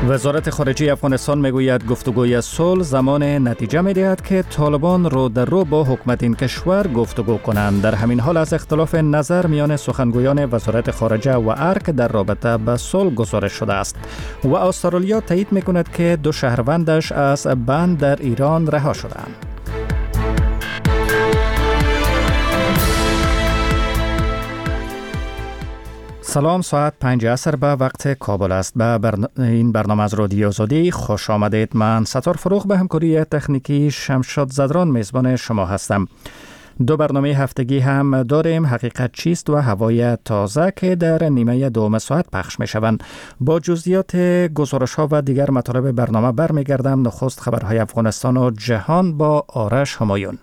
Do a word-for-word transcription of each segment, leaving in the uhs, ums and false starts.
وزارت خارجه افغانستان میگوید گفتگوی صلح زمان نتیجه میدهد که طالبان رو در رو با حکومت این کشور گفتگو کنند. در همین حال از اختلاف نظر میان سخنگویان وزارت خارجه و ارک در رابطه به صلح گزارش شده است و استرالیا تایید میکند که دو شهروندش از بند در ایران رها شدند. سلام، ساعت پنج عصر به وقت کابل است. به برن... این برنامه از رادیو آزادی خوش آمدید. من ستار فروغ به همکاری تکنیکی شمشاد زدران میزبان شما هستم. دو برنامه هفتگی هم داریم، حقیقت چیست و هوای تازه که در نیمه دوم ساعت پخش می شوند. با جزئیات گزارش ها و دیگر مطالب برنامه برمیگردم. نخست خبرهای افغانستان و جهان با آرش همایون.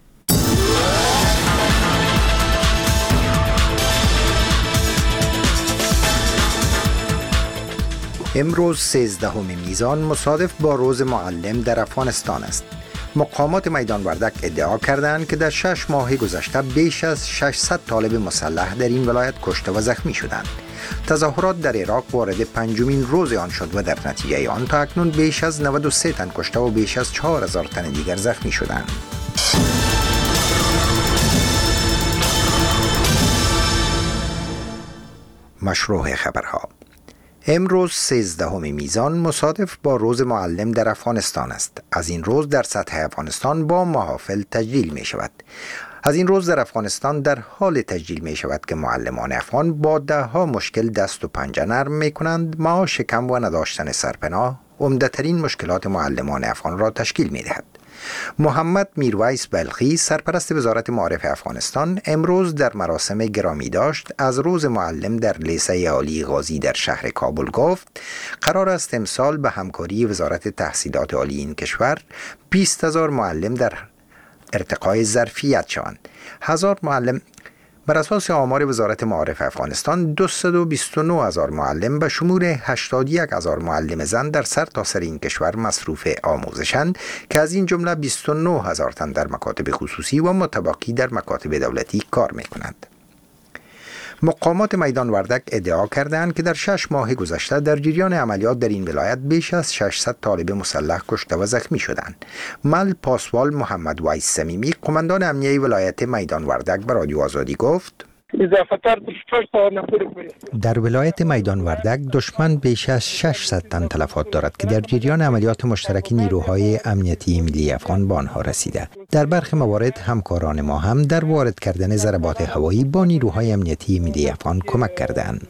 امروز سیزدهم میزان مصادف با روز معلم در افغانستان است. مقامات میدان وردک ادعا کردند که در شش ماه گذشته بیش از ششصد طالب مسلح در این ولایت کشته و زخمی شدند. تظاهرات در عراق وارد پنجمین روز آن شد و در نتیجه آن تا اکنون بیش از نود و سه تن کشته و بیش از چهار هزار تن دیگر زخمی شدند. مشروع خبرها. امروز سیزدهم میزان مصادف با روز معلم در افغانستان است. از این روز در سطح افغانستان با محافل تجلیل می شود. از این روز در افغانستان در حال تجلیل می شود که معلمان افغان با ده ها مشکل دست و پنجه نرم می کنند. معاش کم و نداشتن سرپناه عمده‌ترین مشکلات معلمان افغان را تشکیل می دهد. محمد میرویس بلخی سرپرست وزارت معارف افغانستان امروز در مراسم گرامی داشت از روز معلم در لیسه عالی غازی در شهر کابل گفت قرار است امسال به همکاری وزارت تحصیلات عالی این کشور بیست هزار معلم در ارتقای ظرفیت شوند. هزار معلم بر اساس آمار وزارت معارف افغانستان دویست و بیست و نه هزار معلم به شمول هشتاد و یک هزار معلم زن در سرتاسر این کشور مصروف آموزشند که از این جمله بیست و نه هزار تن در مکاتب خصوصی و متبقی در مکاتب دولتی کار می‌کنند. مقامات میدان وردک ادعا کردند که در شش ماه گذشته در جریان عملیات در این ولایت بیش از ششصد طالب مسلح کشته و زخمی شدند. مل پاسوال محمد ویس صمیمی قماندان امنیه ولایت میدان وردک به رادیو آزادی گفت در ولایت میدان وردک دشمن بیش از ششصد تن تلفات دارد که در جریان عملیات مشترک نیروهای امنیتی ملی افغان به آنها رسیده. در برخی موارد همکاران ما هم در وارد کردن ضربات هوایی با نیروهای امنیتی ملی افغان کمک کردند.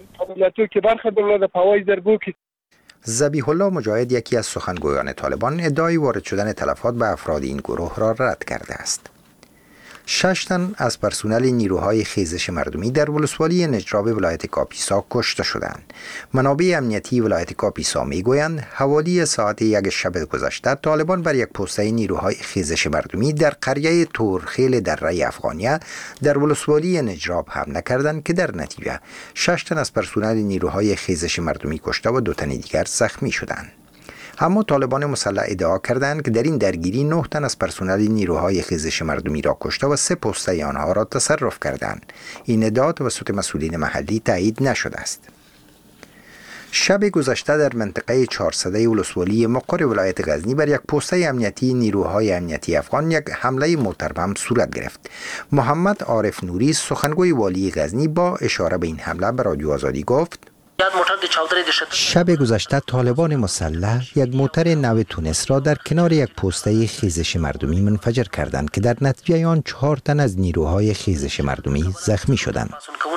ذبیح الله مجاهد یکی از سخنگویان طالبان ادعای وارد شدن تلفات به افراد این گروه را رد کرده است. شش تن از پرسنل نیروهای خیزش مردمی در ولسوالی نجراب ولایت کاپیسا کشته شدند. منابع امنیتی ولایت کاپیسا میگویند حوالی ساعت یک شب گذشته طالبان بر یک پسته نیروهای خیزش مردمی در قریه تورخیل دره افغانیه در ولسوالی نجراب حمله کردند که در نتیجه شش تن از پرسنل نیروهای خیزش مردمی کشته و دو تن دیگر زخمی شدند. اما طالبان مسلح ادعا کردند که در این درگیری نه تن از پرسنل نیروهای خیزش مردمی را کشته و سه پسته آنها را تصرف کردند. این ادعا توسط مسئولین محلی تایید نشده است. شب گذشته در منطقه چهارصده ولسوالی مقر ولایت غزنی بر یک پسته امنیتی نیروهای امنیتی افغان یک حمله موتربم صورت گرفت. محمد عارف نوری سخنگوی والی غزنی با اشاره به این حمله به رادیو آزادی گفت شب گذشته طالبان مسلح یک موتر نو تونس را در کنار یک پسته خیزش مردمی منفجر کردند که در نتیجه آن چهار تن از نیروهای خیزش مردمی زخمی شدند.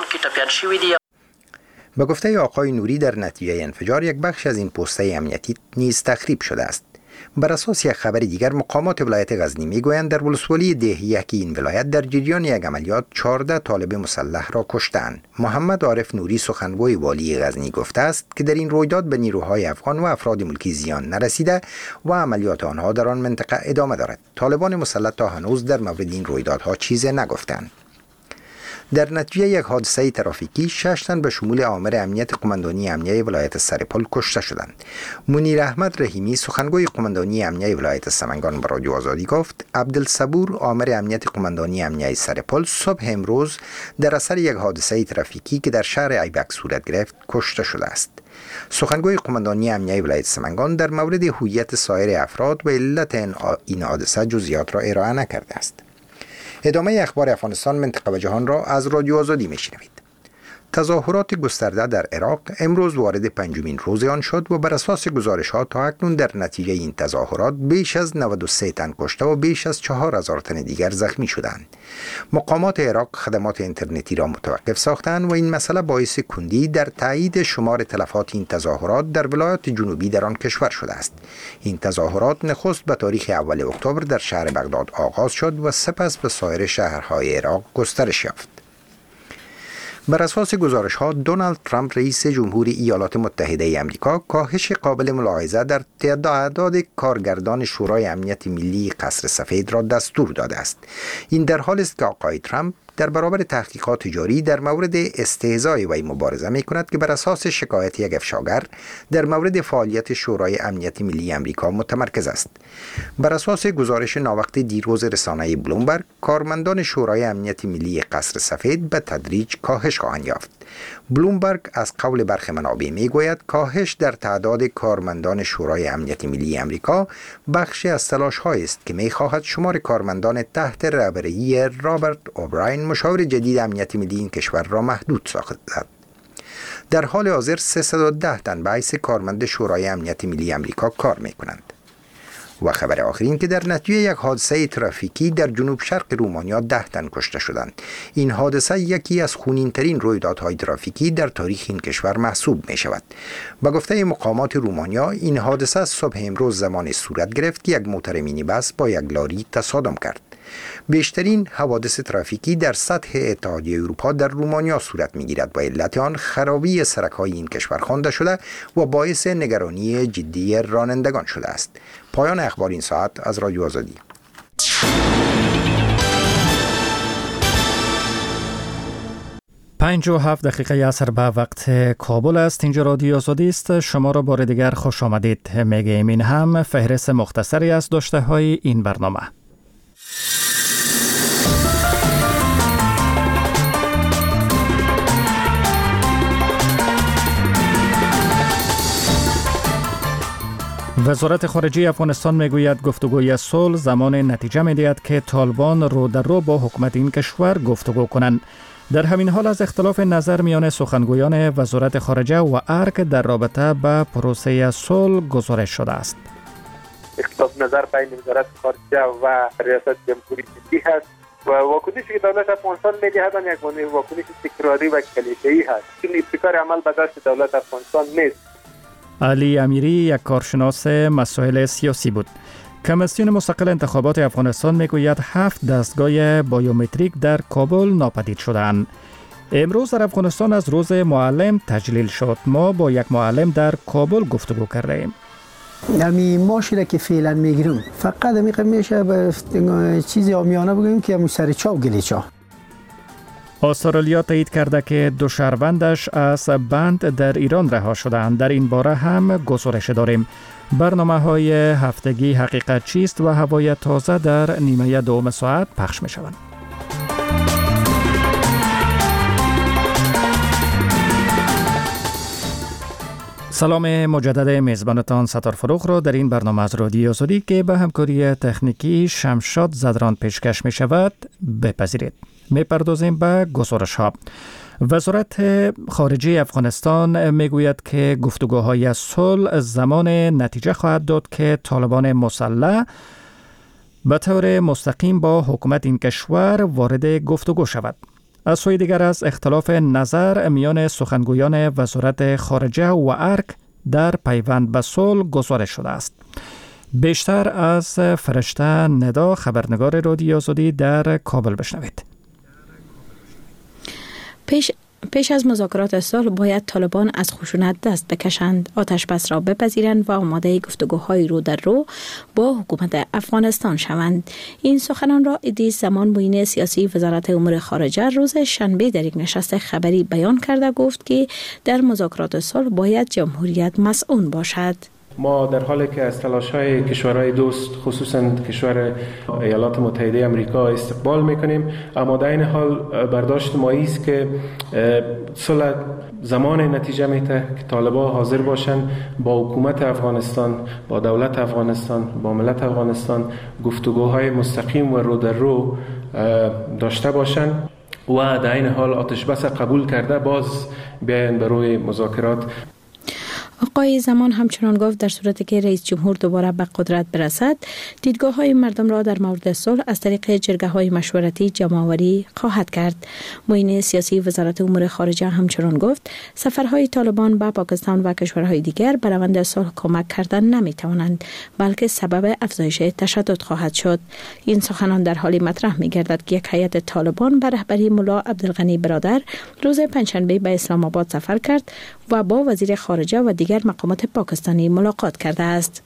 به گفته آقای نوری در نتیجه انفجار یک بخش از این پسته امنیتی نیز تخریب شده است. بر اساس یک خبر دیگر مقامات ولایت غزنی میگویند در ولسوالی دهیک این ولایت در جریان یک عملیات چهارده طالب مسلح را کشتند. محمد عارف نوری سخنگوی والی غزنی گفته است که در این رویداد به نیروهای افغان و افراد ملکی زیان نرسیده و عملیات آنها در آن منطقه ادامه دارد. طالبان مسلح تا هنوز در مورد این رویدادها چیزی نگفتند. در نتیجه یک حادثه ترافیکی شش تن به شمول عامل امنیت قماندانی امنیه ولایت سرپل کشته شدند. منیر احمد رحیمی سخنگوی قماندانی امنیه ولایت سمنگان به رادیو آزادی گفت عبدالصبور عامل امنیت قماندانی امنیه سرپل صبح امروز در اثر یک حادثه ترافیکی که در شهر ایبک صورت گرفت کشته شده است. سخنگوی قماندانی امنیه ولایت سمنگان در مورد هویت سایر افراد و علت این حادثه جزئیات را ارائه نکرده است. ادامه اخبار افغانستان منطقه و جهان را از رادیو آزادی میشنوید. تظاهرات گسترده در عراق امروز وارد پنجمین روز آن شد و بر اساس گزارش‌ها تا اکنون در نتیجه این تظاهرات بیش از نود و سه تن کشته و بیش از چهار هزار تن دیگر زخمی شدند. مقامات عراق خدمات اینترنتی را متوقف ساختند و این مسئله باعث کندی در تایید شمار تلفات این تظاهرات در ولایات جنوبی در آن کشور شده است. این تظاهرات نخست به تاریخ اول اکتبر در شهر بغداد آغاز شد و سپس به سایر شهرهای عراق گسترش یافت. بر اساس گزارش‌ها دونالد ترامپ رئیس جمهوری ایالات متحده آمریکا کاهش قابل ملاحظه در تعداد کارگردان شورای امنیت ملی قصر سفید را دستور داده است. این در حالی است که آقای ترامپ در برابر تحقیقات جاری در مورد استهزای وی مبارزه می کند که بر اساس شکایت یک افشاگر در مورد فعالیت شورای امنیت ملی آمریکا متمرکز است. بر اساس گزارش ناوقت دیروز رسانه بلومبرگ، کارمندان شورای امنیت ملی قصر سفید به تدریج کاهش خواهند یافت. بلومبرگ از قول برخی منابع می گوید کاهش در تعداد کارمندان شورای امنیت ملی آمریکا بخشی از تلاش‌هایی است که می خواهد شمار کارمندان تحت رهبری رابرت اوبراین مشاور جدید امنیت ملی این کشور را محدود سازد. در حال حاضر سیصد و ده تن به حیث کارمند شورای امنیت ملی آمریکا کار می کنند. و خبر آخرین که در نتیجه یک حادثه ترافیکی در جنوب شرق رومانیا ده تن کشته شدند. این حادثه یکی از خونین‌ترین رویدادهای ترافیکی در تاریخ این کشور محسوب می شود. به گفته مقامات رومانیا این حادثه صبح امروز زمان صورت گرفت که یک موتر مینی بس با یک لاری تصادم کرد. بیشترین حوادث ترافیکی در سطح اتحادیه اروپا در رومانیا صورت می‌گیرد و علت آن خرابی سرک‌های این کشور خوانده شده و باعث نگرانی جدی رانندگان شده است. پایان اخبار این ساعت از رادیو آزادی. پنج و هفت دقیقه عصر به وقت کابل است. اینجا رادیو آزادی است. شما را بار دیگر خوش آمدید میگیم. این هم فهرست مختصری از داشته های این برنامه. وزارت خارجه افغانستان میگوید گفتگوی صلح زمان نتیجه میدهد که طالبان رو در رو با حکومت این کشور گفتگو کنند. در همین حال از اختلاف نظر میان سخنگویان وزارت خارجه و ارک در رابطه با پروسه صلح گزارش شده است. اختلاف نظر بین وزارت خارجه و ریاست جمهوری ملی هست و واکنشی که دولت افغانستان میدهد یک واکنش تکراری و کلیشه‌ای هست. این ابتکار عمل به دست دولت افغانستان نیست. علی امیری یک کارشناس مسائل سیاسی بود. کمیسیون مستقل انتخابات افغانستان میگوید هفت دستگاه بایومتریک در کابل ناپدید شدند. امروز در افغانستان از روز معلم تجلیل شد. ما با یک معلم در کابل گفتگو کردیم. امی ماشینه که فعلا میگیرم فقط امی میشه به چیزی آمیانه بگیم که سر چاپ گلیچا. استرالیا تایید کرده که دو شهروندش از بند در ایران رها شدند. در این باره هم گزارش داریم. برنامه های هفتگی حقیقت چیست و هوای تازه در نیمه دوم ساعت پخش می شوند. سلام مجدد میزبانتان ستار فروغ را در این برنامه از رادیو آزادی که به همکاری تکنیکی شمشاد زدران پیشکش می شود بپذیرید. می پردازیم به گزارش ها. وزارت خارجه افغانستان می گوید که گفتگوهای صلح زمان نتیجه خواهد داد که طالبان مسلح به طور مستقیم با حکومت این کشور وارد گفتگو شود. از سوی دیگر از اختلاف نظر میان سخنگویان وزارت خارجه و ارک در پیوند به صلح گزارش شده است. بیشتر از فرشته ندا خبرنگار رادیو آزادی در کابل بشنوید. پیش پیش از مذاکرات صلح باید طالبان از خشونت دست بکشند، آتش بس را بپذیرند و آماده گفتگوهای رو در رو با حکومت افغانستان شوند. این سخنان را ادریس زمان معین سیاسی وزارت امور خارجه روز شنبه در یک نشست خبری بیان کرده گفت که در مذاکرات صلح باید جمهوریت مسئول باشد. ما در حالی که از تلاش‌های کشورهای دوست خصوصاً کشور ایالات متحده آمریکا استقبال می‌کنیم، اما در این حال برداشت ما است که صلح زمان نتیجه میده که طالبان حاضر باشند با حکومت افغانستان، با دولت افغانستان، با ملت افغانستان گفتگوهای مستقیم و رو در رو داشته باشند و در این حال آتش بس قبول کرده باز بیاین به روی مذاکرات. آقای زمان همچنان گفت در صورتی که رئیس جمهور دوباره به قدرت برسد، دیدگاه های مردم را در مورد صلح از طریق جرگه های مشورتی جمع‌آوری خواهد کرد. معین سیاسی وزارت امور خارجه همچنان گفت سفرهای طالبان به پاکستان و کشورهای دیگر به روند صلح کمک کردن نمی توانند، بلکه سبب افزایش تشدد خواهد شد. این سخنان در حالی مطرح می گردد که یک هیئت طالبان به رهبری ملا عبدالغنی برادر روز پنجشنبه به اسلام آباد سفر کرد و با وزیر خارجه و دیگر مقامات پاکستانی ملاقات کرده است.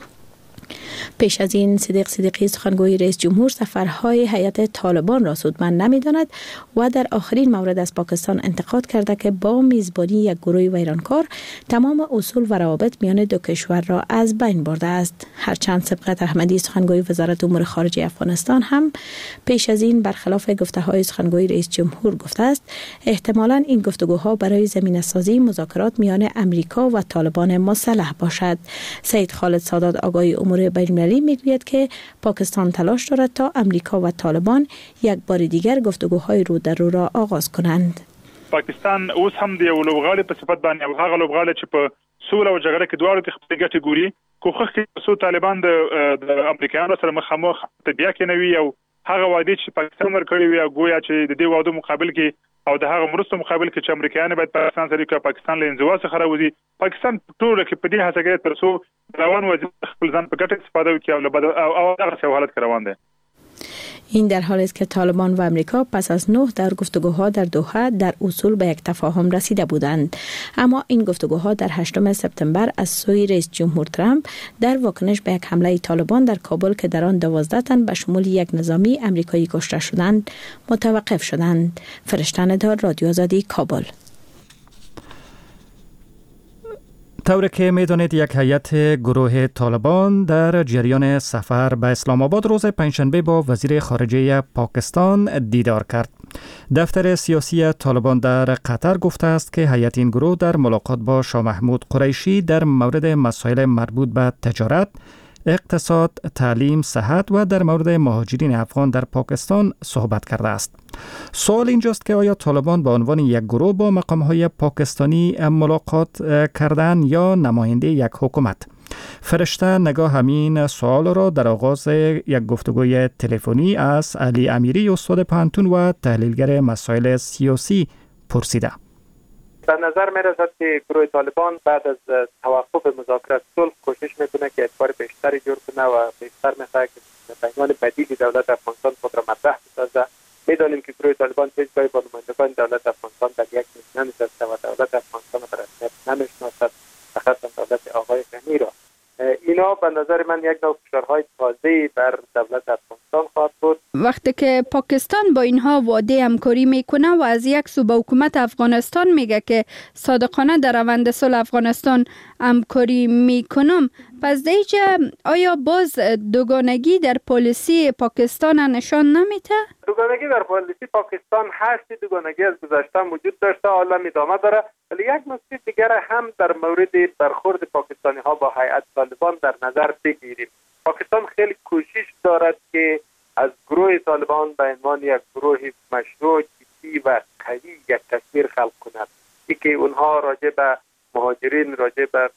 پیش از این صدیق صدیقی سخنگوی رئیس جمهور سفرهای هیئت طالبان را سودمند نمی‌داند و در آخرین مورد از پاکستان انتقاد کرده که با میزبانی یک گروه ویرانکار تمام اصول و روابط میان دو کشور را از بین برده است. هرچند سبقت احمدی سخنگوی وزارت امور خارجه افغانستان هم پیش از این برخلاف گفته‌های سخنگوی رئیس جمهور گفته است احتمالاً این گفتگوها برای زمینه‌سازی مذاکرات میان امریکا و طالبان مسلح باشد. سید خالد سادات آگاهی امور بین‌المللی میگوید که پاکستان تلاش دارد تا امریکا و طالبان یک بار دیگر گفتگوهای رو در رو را آغاز کنند. پاکستان اوس هم د یو لوبغاړي په صفت باندې او هغه لوبغاړي چې په سوله او جګړه کې دواړو کې خپل ګټې ګوري، کوښښ کوي چې طالبان د امریکایانو سره مخامخ تطبیق کوي او هغه وعده چې پاکستان ورکړي وي او گویا چې د دې وعده مقابل کې او د هغه مرستو مقابل کې چې امریکایان باید پاکستان سره کې پاکستان له انزوا څخه راوځي. پاکستان ټول کې په دې هڅه کوي تر څو روان وضعیت خپل ځان په ګټه استفاده وکړي او له بد او هغه حالت کې روان دي. این در حالی است که طالبان و امریکا پس از نه در گفتگوها در دوحه در اصول به یک تفاهم رسیده بودند، اما این گفتگوها در هشتم سپتامبر از سوی رئیس جمهور ترامپ در واکنش به یک حمله طالبان در کابل که در آن دوازده تن به شمول یک نظامی امریکایی کشته شدند متوقف شدند. فرشته ندار، رادیو آزادی، کابل. طوری که میدانید یک هیئت گروه طالبان در جریان سفر به اسلام آباد روز پنجشنبه با وزیر خارجه پاکستان دیدار کرد. دفتر سیاسی طالبان در قطر گفته است که هیئت این گروه در ملاقات با شاه محمود قریشی در مورد مسائل مربوط به تجارت، اقتصاد، تعلیم، صحت و در مورد مهاجرین افغان در پاکستان صحبت کرده است. سوال اینجاست که آیا طالبان به عنوان یک گروه با مقام‌های پاکستانی ملاقات کردند یا نماینده یک حکومت؟ فرشته نگاه همین سوال را در آغاز یک گفتگوی تلفنی از علی امیری استاد پانتون و تحلیلگر مسائل سیاسی پرسیده. به نظر می رسد که گروه طالبان بعد از توقف مذاکرات صلح کوشش میکنه که اعتبار بیشتری جور کنه و بیشتر میخواه که به عنوان بدیل دولت افغانستان خود را مطرح بسازه. میدانیم که گروه طالبان هیچ جای با نمایندگان دولت افغانستان در یک میز ننشسته و دولت افغانستان را به رسمیت نمیشناسد، خاصتا دولت آقای غنی را. اینا به نظر من یک نوع فشارهای تازه‌ای بر دولت افغانستان خواهد بود. وقتی که پاکستان با اینها وعده همکاری میکنه و از یک سو به حکومت افغانستان میگه که صادقانه در روند صلح افغانستان همکاری میکنم، پس دیگه آیا باز دوگانگی در پالیسی پاکستان نشان نمیده؟ دوگانگی در پالیسی پاکستان هست، دوگانگی از گذشته وجود داشته، حالا ادامه داره. ولی یک نکته دیگر هم در مورد برخورد پاکستانی ها با هیئت طالبان در نظر بگیریم. پاکستان خیلی کوشش دارد که از گروه طالبان به عنوان یک گروه مشروع، جدی و قوی یک تصویر خلق کند، ای که اونها راجع به مهاجرین، راجع به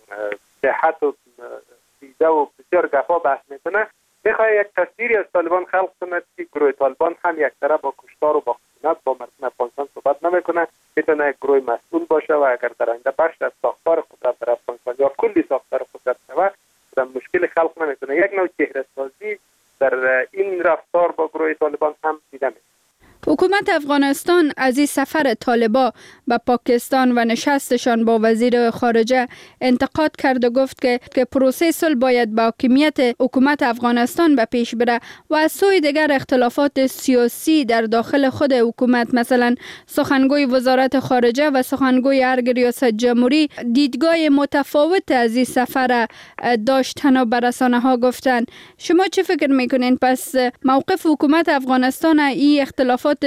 صحت و ویزا و بسیار گپا بحث میکنه. میخواد یک تصویری از طالبان خلق کند که گروه طالبان هم یک طرف با کشتار و با خشونت با مردم افغانستان صحبت نمیکنه، میتونه یک گروه مسئول باشه و اگر در آینده بخش از ساختار قدرت در افغانستان یا کلی ساختار قدرت شود، در مشکل خلق نمیکنه. یک نوع چهره سازی در این رفتار با گروه طالبان هم دیده میشه. حکومت افغانستان از این سفر طالبا به پاکستان و نشستشان با وزیر خارجه انتقاد کرد و گفت که که پروسه صلح باید با حاکمیت حکومت افغانستان به پیش بره و از سوی دیگر اختلافات سیاسی در داخل خود حکومت، مثلا سخنگوی وزارت خارجه و سخنگوی ارگ ریاست جمهوری دیدگاه متفاوت از این سفر داشتن و به رسانه ها گفتن. شما چه فکر میکنین؟ پس موقف حکومت افغانستان این اختلافات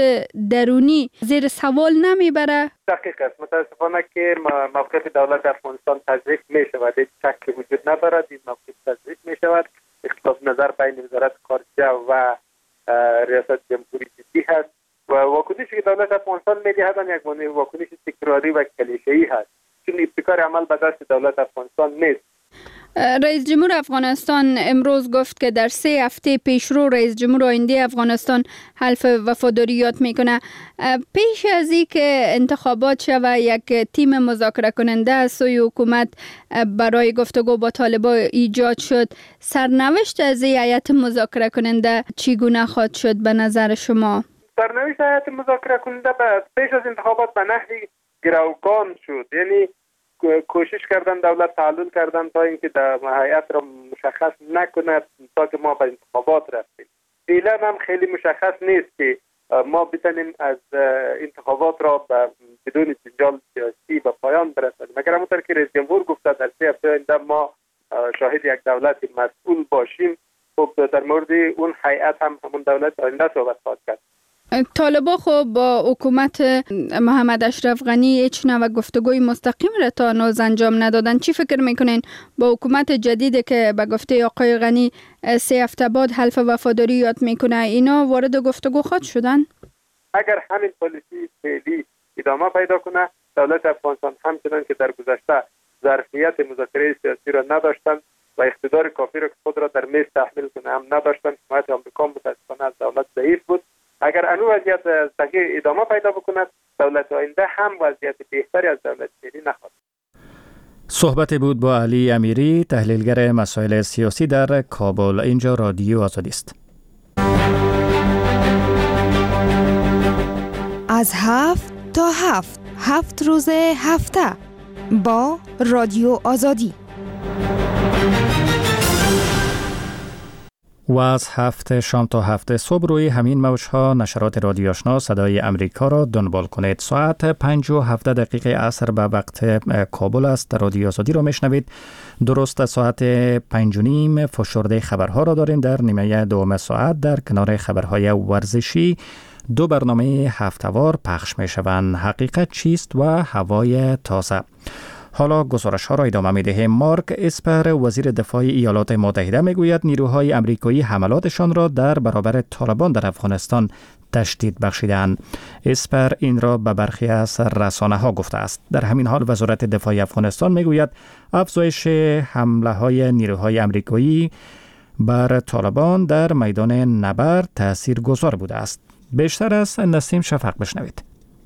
درونی زیر سوال نمیبره؟ دقیق است. متاسفانه که موقف دولت افغانستان تضعیف می شود، هیچ شک وجود ندارد. این موقف تضعیف می شود. اختلاف نظر بین وزارت خارجه و ریاست جمهوری جدی هست و واکنشی که دولت افغانستان میدهد یک گونه واکنش تکراری و کلیشه‌ای هست، چون ابتکار عمل به دست دولت افغانستان نیست. رئیس جمهور افغانستان امروز گفت که در سه هفته پیشرو رئیس جمهور آینده افغانستان حلف وفاداری یاد میکنه. پیش از این که انتخابات شود، یک تیم مذاکره کننده از سوی حکومت برای گفتگو با طالبان ایجاد شد. سرنوشت از این هیئت مذاکره کننده چگونه خواهد شد به نظر شما؟ سرنوشت هیئت مذاکره کننده پیش از انتخابات به نحوی گروگان شد. یعنی کوشش کردن، دولت تعلل کردن تا اینکه در هیئت را مشخص نکند تا که ما به انتخابات رفتیم. فعلا هم خیلی مشخص نیست که ما بتونیم از انتخابات را بدون جنجال سیاسی به پایان برسانیم. مگر همونطور که رئیس جمهور گفته در سه هفته آینده ما شاهد یک دولت مسئول باشیم، خب در مورد اون هیئت هم همون دولت آینده صحبت خواهد کرد. طالبان خب با حکومت محمد اشرف غنی هیچ نوع گفتگوی مستقیم را تا هنوز انجام ندادن. چی فکر میکنین با حکومت جدید که به گفته آقای غنی سه هفته بعد حلف وفاداری یاد میکنه، اینا وارد گفتگو خواهد شدن؟ اگر همین پالیسی فعلی ادامه پیدا کنه، دولت افغانستان همچنان که در گذشته ظرفیت مذاکره سیاسی را نداشتند و اقتدار کافی را که خود را در میز تحمیل کنه هم نداشتند، حمایت آمریکا متاسفانه از دولت ضعیف بود. اگر انو وضعیت تغییر ادامه پیدا بکند، دولت آینده هم وضعیت بهتری از دولت فعلی نخواهد. صحبت بود با علی امیری، تحلیلگر مسائل سیاسی در کابل. اینجا رادیو آزادی است. از هفت تا هفت هفت روز هفته با رادیو آزادی. و از هفت شام تا هفت صبح روی همین موجها نشرات رادیو آشنا صدای امریکا را دنبال کنید. ساعت پنج و هفده دقیقه عصر به وقت کابل است. رادیو آزادی را میشنوید. درست ساعت پنج و نیم فشرده خبرها را داریم. در نیمه دوم ساعت در کنار خبرهای ورزشی دو برنامه هفته‌وار پخش می شوند. حقیقت چیست و هوای تازه. حالا گزارش ها را ادامه می دهیم. مارک اسپر وزیر دفاع ایالات متحده می گوید نیروهای امریکایی حملاتشان را در برابر طالبان در افغانستان تشدید بخشیدند. اسپر این را به برخی از رسانه ها گفته است. در همین حال وزارت دفاع افغانستان می گوید افزایش حمله های نیروهای امریکایی بر طالبان در میدان نبرد تاثیرگذار بوده است. بیشتر از نسیم شفق بشنوید.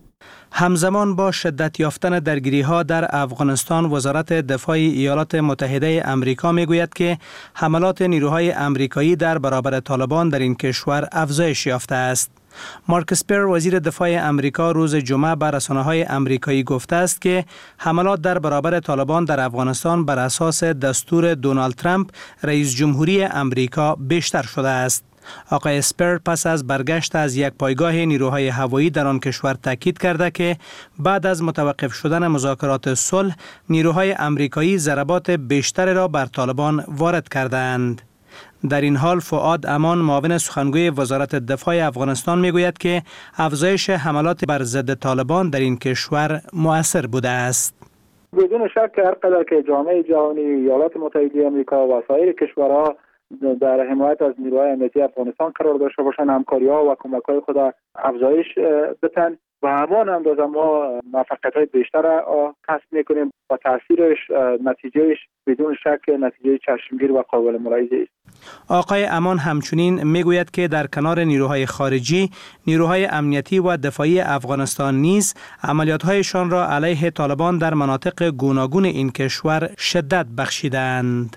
همزمان با شدت یافتن درگیری‌ها در افغانستان، وزارت دفاع ایالات متحده امریکا می‌گوید که حملات نیروهای امریکایی در برابر طالبان در این کشور افزایش یافته است. مارک اسپر وزیر دفاع امریکا روز جمعه به رسانه‌های امریکایی گفته است که حملات در برابر طالبان در افغانستان بر اساس دستور دونالد ترامپ رئیس جمهوری امریکا بیشتر شده است. آقای اسپر پس از برگشت از یک پایگاه نیروهای هوایی در آن کشور تاکید کرده که بعد از متوقف شدن مذاکرات صلح، نیروهای امریکایی ضربات بیشتری را بر طالبان وارد کردند. در این حال فؤاد امان معاون سخنگوی وزارت دفاع افغانستان میگوید که افزایش حملات بر ضد طالبان در این کشور مؤثر بوده است. بدون شک هر قدر که جامعه جهانی، ایالات متحده آمریکا و سایر کشورها در حمایت از نیروهای امنیتی افغانستان قرار داشته باشند، همکاری‌ها و کمک‌های خود افزایش بدن و همان اندازه ما موفقیت‌های بیشتر را کسب می‌کنیم و تاثیرش، نتیجهش بدون شک نتیجه چشمگیر و قابل ملاحظه است. آقای امان همچنین میگوید که در کنار نیروهای خارجی، نیروهای امنیتی و دفاعی افغانستان نیز عملیات‌هایشان را علیه طالبان در مناطق گوناگون این کشور شدت بخشیدند.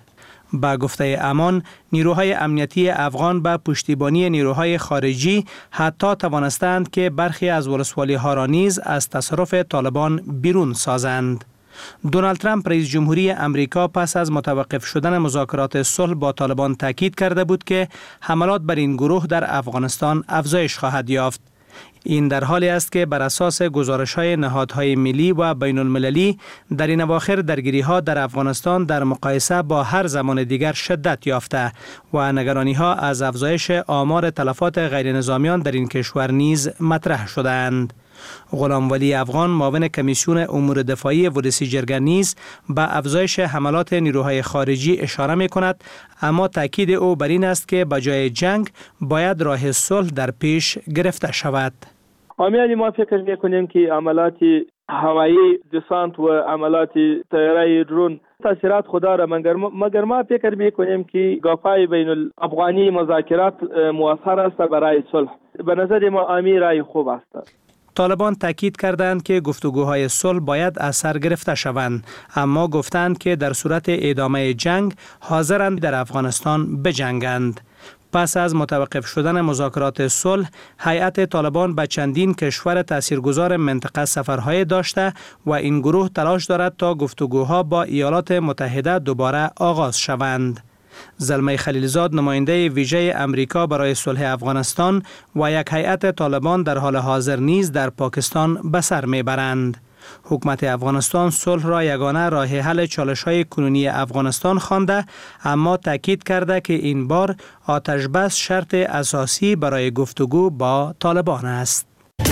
با گفته امان، نیروهای امنیتی افغان به پشتیبانی نیروهای خارجی حتی توانستند که برخی از ولسوالی ها را نیز از تصرف طالبان بیرون سازند. دونالد ترامپ رئیس جمهوری امریکا پس از متوقف شدن مذاکرات صلح با طالبان تاکید کرده بود که حملات بر این گروه در افغانستان افزایش خواهد یافت. این در حالی است که بر اساس گزارش‌های نهادهای ملی و بین المللی در این اواخر درگیری‌ها در افغانستان در مقایسه با هر زمان دیگر شدت یافته و نگرانی‌ها از افزایش آمار تلفات غیر نظامیان در این کشور نیز مطرح شدند. غلام ولی افغان، معاون کمیسیون امور دفاعی ولسی جرگه نیز به افزایش حملات نیروهای خارجی اشاره می کند، اما تاکید او بر این است که بجای جنگ باید راه صلح در پیش گرفته شود. آمیانی ما فکر می کنیم که عملات هوایی دسانت و عملات طیاره درون تاثیرات خدا را مگر ما فکر می کنیم که گاپای بین الافغانی مذاکرات مؤثر است برای صلح. به نظر ما آمی رای خوب است. طالبان تاکید کردند که گفتگوهای صلح باید از سر گرفته شوند، اما گفتند که در صورت ادامه جنگ حاضرند در افغانستان بجنگند. پس از متوقف شدن مذاکرات صلح، هیئت طالبان به چندین کشور تاثیرگذار منطقه سفرهای داشته و این گروه تلاش دارد تا گفتگوها با ایالات متحده دوباره آغاز شوند. زلمه خلیلزاد، نماینده ویژه امریکا برای صلح افغانستان و یک هیئت طالبان در حال حاضر نیز در پاکستان به سر میبرند. حکومت افغانستان صلح را یگانه راه حل چالش‌های کنونی افغانستان خوانده، اما تاکید کرده که این بار آتش بس شرط اساسی برای گفتگو با طالبان است.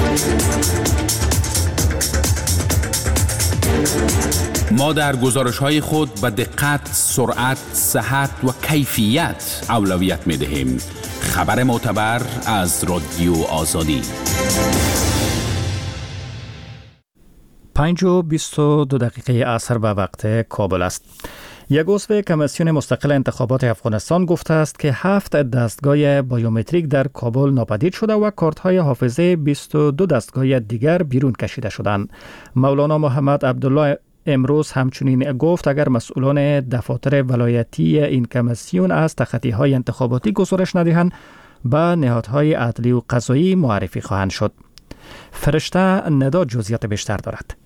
ما در گزارش‌های خود به دقت، سرعت، صحت و کیفیت اولویت می‌دهیم. خبر معتبر از رادیو آزادی. پنج و بیست و دو دقیقه عصر به وقت کابل است. یک عضو کمیسیون مستقل انتخابات افغانستان گفته است که هفت دستگاه بایومتریک در کابل ناپدید شده و کارت‌های حافظه بیست و دو دستگاه دیگر بیرون کشیده شدند. مولانا محمد عبدالله امروز همچنین گفت اگر مسئولان دفاتر ولایتی این کمیسیون از تخطی‌های انتخاباتی گزارش ندهند به نهادهای عدلی و قضایی معرفی خواهند شد. فرشته ندا جزئیات بیشتر دارد.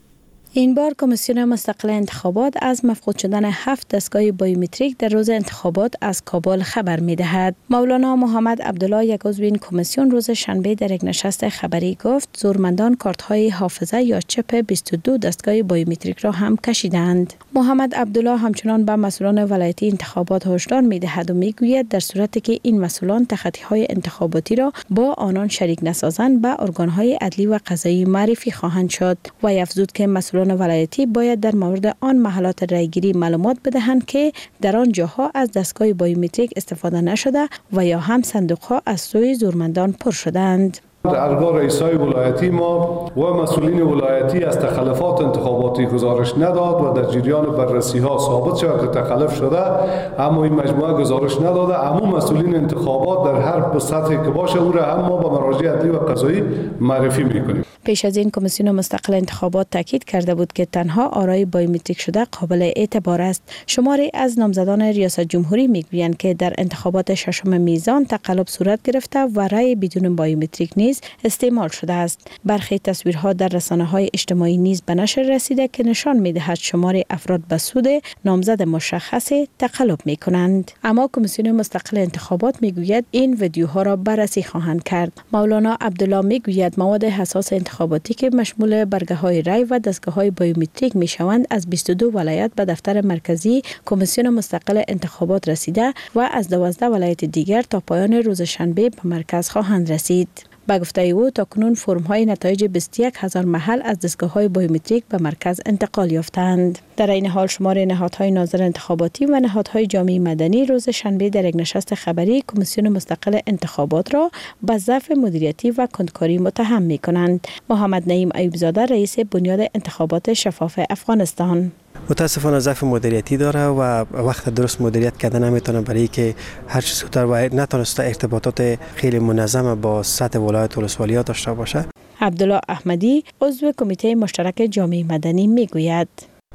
این بار کمیسیون مستقل انتخابات از مفقود شدن هفت دستگاه بایومتریک در روز انتخابات از کابل خبر می دهد. مولانا محمد عبدالله، یک عضو این کمیسیون، روز شنبه در یک نشست خبری گفت زورمندان کارت های حافظه یا چپ بیست و دو دستگاه بایومتریک را هم کشیدند. محمد عبدالله همچنان به مسئولان ولایتی انتخابات هشدار می دهد و می گوید در صورتی که این مسئولان تخطی های انتخاباتی را با آنان شریک نسازند به ارگان های عدلی و قضایی معرفی خواهند شد و افزود که مسئولان ولایتی باید در مورد آن محلات رایگیری معلومات بدهند که در آن جاها از دستگاه بایومتریک استفاده نشده و یا هم صندوقها از سوی زورمندان پر شدند. ارگان رئیسای ولایتی ما و مسئولین ولایتی از تخلفات انتخاباتی گزارش نداد و در جریان بررسی ها ثابت شد که تخلف شده، اما این مجموعه گزارش نداده. اما مسئولین انتخابات در هر سطحی که باشه او را هم ما به مراجع عدلی و قضایی معرفی میکنیم. پیش از این کمیسیون مستقل انتخابات تاکید کرده بود که تنها آرای بایومتریک شده قابل اعتبار است. شماری از نامزدان ریاست جمهوری میگویند که در انتخابات ششم میزان تقلب صورت گرفته و رای بدون بایومتریک نیز استعمال شده است. برخی تصویرها در رسانه‌های اجتماعی نیز به نشر رسیده که نشان می‌دهد شمار افراد به سود نامزد مشخص تقلب می‌کنند. اما کمیسیون مستقل انتخابات می‌گوید این ویدیوها را بررسی خواهند کرد. مولانا عبدالله می‌گوید مواد حساس انتخاباتی که مشمول برگه‌های رای و دستگاه‌های بایومتریک می‌شوند از بیست و دو ولایت به دفتر مرکزی کمیسیون مستقل انتخابات رسیده و از دوازده ولایت دیگر تا پایان روز شنبه به مرکز خواهند رسید. با گفته او تاکنون فرم‌های نتایج بیست و یک هزار محل از دستگاه‌های بایومتریک به مرکز انتقال یافتند. در این حال شمار نهادهای ناظر انتخاباتی و نهادهای جامعه مدنی روز شنبه در یک نشست خبری کمیسیون مستقل انتخابات را به ضعف مدیریتی و کندکاری متهم می‌کنند. محمد نعیم ایوبزاده، رئیس بنیاد انتخابات شفاف افغانستان: متاسفانه ضعف مدیریتی داره و وقت درست مدیریت کردن نمیتونه، برای که هر چیز زودتر و نتونسته ارتباطات خیلی منظم با سطح ولایت و ولسوالیات داشته باشه. عبدالله احمدی، عضو کمیته مشترک جامعه مدنی، میگوید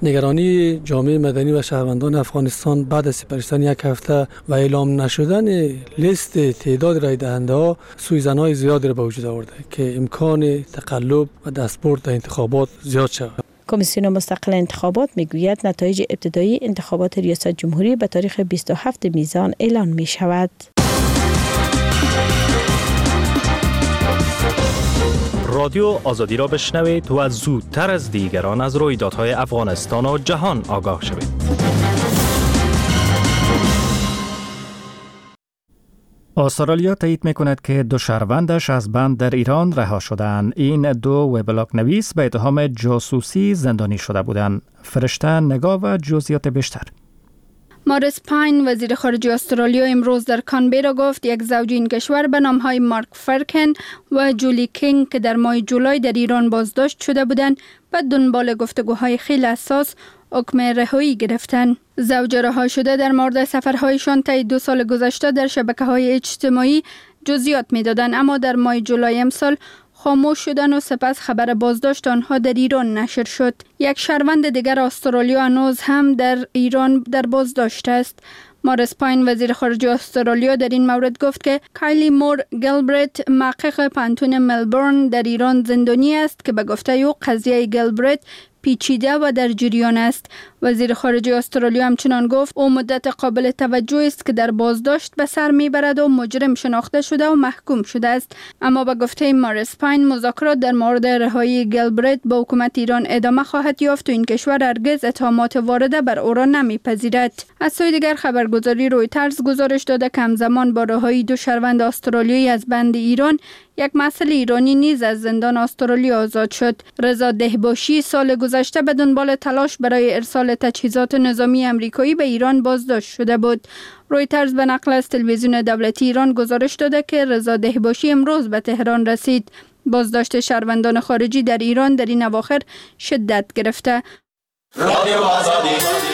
نگرانی جامعه مدنی و شهروندان افغانستان بعد از سپاریستان یک هفته و اعلام نشدن لیست تعداد رای دهنده ها سوءظن‌های زیادی را به وجود آورده که امکان تقلب و دستبرد در انتخابات زیاد شود. کمیسیون مستقل انتخابات میگوید نتایج ابتدایی انتخابات ریاست جمهوری به تاریخ بیست و هفتم میزان اعلان می شود. رادیو آزادی را بشنوید و زودتر از دیگران از رویدادهای افغانستان و جهان آگاه شوید. استرالیا تایید می‌کند که دو شهروندش از بند در ایران رها شدند. این دو وبلاگ نویس به اتهام جاسوسی زندانی شده بودند. فرشته نگاه و جزئیات بیشتر. ماریس پاین وزیر خارجه استرالیا امروز در کانبرا گفت یک زوج این کشور به نام‌های مارک فرکن و جولی کینگ که در ماه جولای در ایران بازداشت شده بودند و دنبال گفتگوهای خیلی اساس حکم رهایی گرفتند. زوج رها شده در مورد سفرهایشان طی دو سال گذشته در شبکه‌های اجتماعی جزئیات می‌دادند، اما در ماه جولای امسال خاموش شدن و سپس خبر بازداشت آنها در ایران نشر شد. یک شهروند دیگر استرالیا هنوز هم در ایران در بازداشت است. ماریس پاین وزیر خارجه استرالیا در این مورد گفت که کایلی مور گلبرت محقق پانتون ملبورن در ایران زندانی است که به گفته او قضیه گلبرت پیچیده و در جریان است. وزیر خارجه استرالیا همچنان گفت او مدت قابل توجه است که در بازداشت به سر میبرد و مجرم شناخته شده و محکوم شده است. اما به گفته ماریس پاین مذاکرات در مورد رهایی گلبرت با حکومت ایران ادامه خواهد یافت و این کشور هرگز اتهامات وارده بر او را نمیپذیرد. از سوی دیگر خبرگزاری رویترز گزارش داده که همزمان با رهایی دو شهروند استرالیایی از بند ایران یک مسئول ایرانی نیز از زندان استرالیا آزاد شد. رضا دهباشی سال گذشته به دنبال تلاش برای ارسال تجهیزات نظامی امریکایی به ایران بازداشت شده بود. رویترز به نقل از تلویزیون دولتی ایران گزارش داده که رضا دهباشی امروز به تهران رسید. بازداشت شهروندان خارجی در ایران در این اواخر شدت گرفته. رادیو آزادی.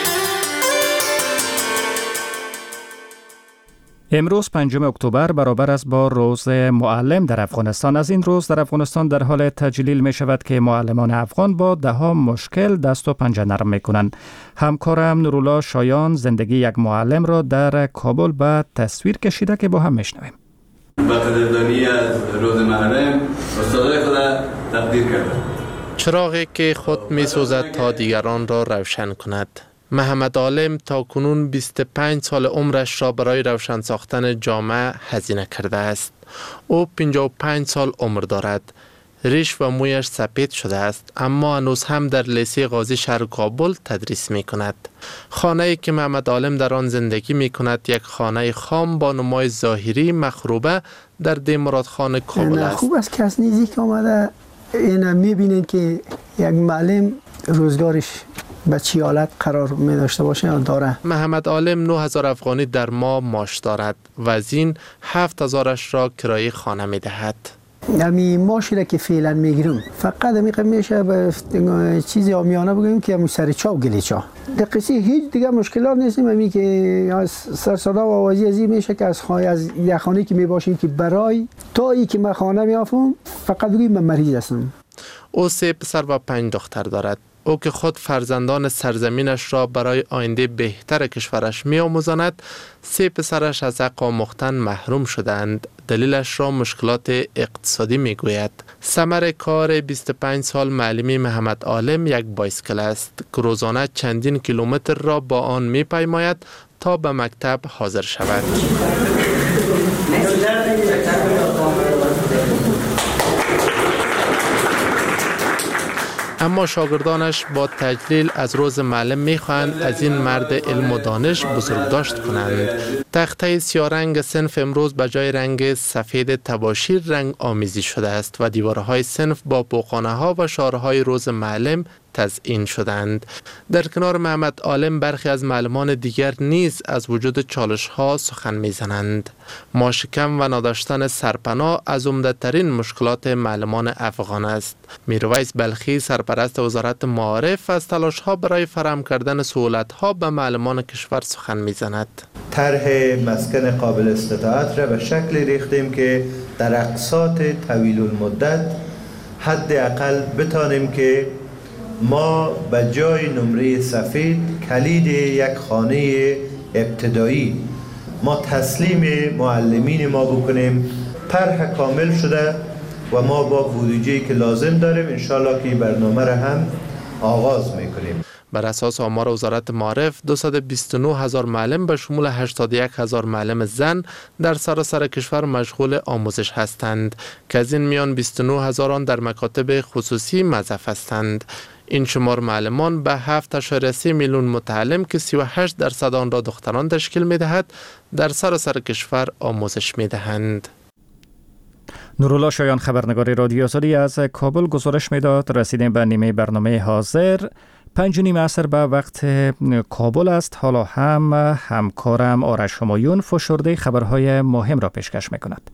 امروز پنجم اکتبر برابر است با روز معلم در افغانستان. از این روز در افغانستان در حال تجلیل می شود که معلمان افغان با ده ها مشکل دست و پنجه نرم می کنند. همکارم نورالله شایان زندگی یک معلم را در کابل به تصویر کشیده که با هم می شنویم. با قدردانی از روز معلم استادای خود تقدیر کرده. چراغی که خود می سوزد تا دیگران را روشن کند. محمد عالم تا کنون بیست و پنج سال عمرش را برای روشن ساختن جامعه هزینه کرده است. او پنجاه و پنج سال عمر دارد. ریش و مویش سپید شده است، اما هنوز هم در لیسه قاضی شهر کابل تدریس می کند. خانه‌ای که محمد عالم در آن زندگی می کند یک خانه خام با نمای ظاهری مخروبه در دی مرادخان کابل است. خوب است که از نزدیک آمده این می بینید که یک معلم روزگارش به چی حالت قرار می داشته باشه یا داره. محمد عالم نه هزار افغانی در ماه معاش دارد و از این هفت هزارش را کرایه خانه می دهد. امی معاشی را که فعلا میگیرم فقط امی میشه به چیزی آمیانه بگیم که سر چاو گلیچا در قصه هیچ دیگه مشکلات نیستیم. امی که از سرساده و آوازی ازی میشه که از خانه از یک خانه که میباشیم که برای تا ای که من خانه میافم فقط بگیم من مریض هستم. او سه پسر و پنج دختر دارد. او که خود فرزندان سرزمینش را برای آینده بهتر کشورش می آموزاند، سه پسرش از حق آموختن محروم شدند. دلیلش را مشکلات اقتصادی می گوید. ثمر کار بیست و پنج سال معلمی محمد عالم یک بایسکل است که روزانه چندین کیلومتر را با آن می پیماید تا به مکتب حاضر شود. اما شاگردانش با تجلیل از روز معلم میخواهند از این مرد علم و دانش بزرگداشت کنند. تخته سیارنگ صنف امروز به جای رنگ سفید تباشیر رنگ آمیزی شده است و دیوارهای صنف با بوقانه ها و شعارهای روز معلم تزیین شدند. در کنار محمد عالم برخی از معلمان دیگر نیز از وجود چالش ها سخن میزنند. ماشکم و نداشتن سرپناه از عمده‌ترین مشکلات معلمان افغان است. میرویس بلخی سرپرست وزارت معارف از تلاش ها برای فراهم کردن سهولت ها به معلمان کشور سخن میزند. طرح مسکن قابل استطاعت را به شکلی ریختیم که در اقساط طویل المدت حداقل بتانیم که ما به جای نمره سفید کلید یک خانه ابتدایی ما تسلیم معلمین ما بکنیم. طرح کامل شده و ما با بودجه‌ای که لازم داریم انشالله که برنامه را هم آغاز میکنیم. بر اساس آمار وزارت معارف دویست و بیست و نه هزار معلم به شمول هشتاد و یک هزار معلم زن در سراسر کشور مشغول آموزش هستند که از این میان بیست و نه هزار آن در مکاتب خصوصی موظف هستند. این شمار معلمان به هفت اشاریه سه میلیون متعلم که سی و هشت درصد آن را دختران تشکیل می‌دهد در سراسر کشور آموزش می‌دهند. نورالله شایان خبرنگار رادیو آزادی از کابل گزارش میداد. رسیدیم به نیمه برنامه حاضر. پنج و نیم عصر به وقت کابل است. حالا هم همکارم آرش همایون فشرده خبرهای مهم را پیشکش میکند.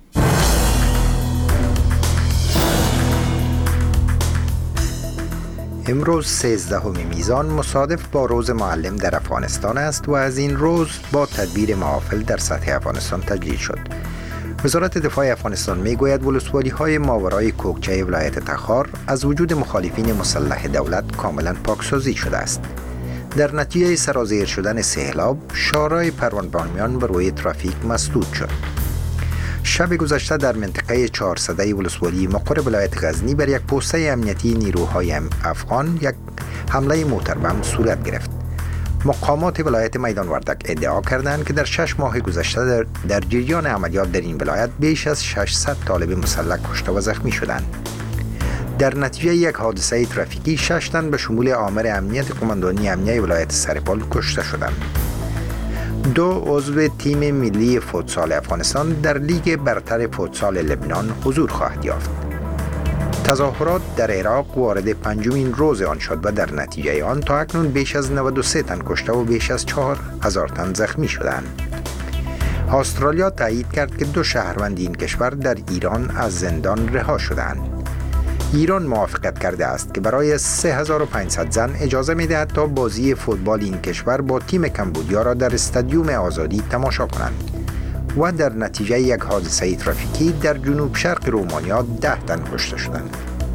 امروز سیزدهم میزان مصادف با روز معلم در افغانستان است و از این روز با تدبیر محافل در سطح افغانستان تجلیل شد. وزارت دفاع افغانستان میگوید ولسوالی های ماورای کوکچه ولایت تخار از وجود مخالفین مسلح دولت کاملا پاکسازی شده است. در نتیجه سرازیر شدن سیلاب شارع پروان بامیان به روی ترافیک مسدود شد. شب گذشته در منطقه چهارصده ولسوالی مقر ولایت غزنی بر یک پوسته امنیتی نیروهای افغان یک حمله موتربم صورت گرفت. مقامات ولایت میدان وردک ادعا کردند که در شش ماه گذشته در, در جریان عملیات در این ولایت بیش از ششصد طالب مسلح کشته و زخمی شدند. در نتیجه یک حادثه ترافیکی شش تن به شمول آمر امنیت قماندانی امنیه ولایت سرپال کشته شدند. دو عضو تیم ملی فوتسال افغانستان در لیگ برتر فوتسال لبنان حضور خواهد یافت. تظاهرات در عراق وارد پنجمین روز آن شد و در نتیجه آن تا اکنون بیش از نود و سه تن کشته و بیش از چهار هزار تن زخمی شدند. استرالیا تایید کرد که دو شهروند این کشور در ایران از زندان رها شدند. ایران موافقت کرده است که برای سه هزار و پانصد زن اجازه می‌دهد تا بازی فوتبال این کشور با تیم کمبودیا را در استادیوم آزادی تماشا کنند. و در نتیجه یک حادثه ترافیکی در جنوب شرق رومانیا ده تن کشته شدند.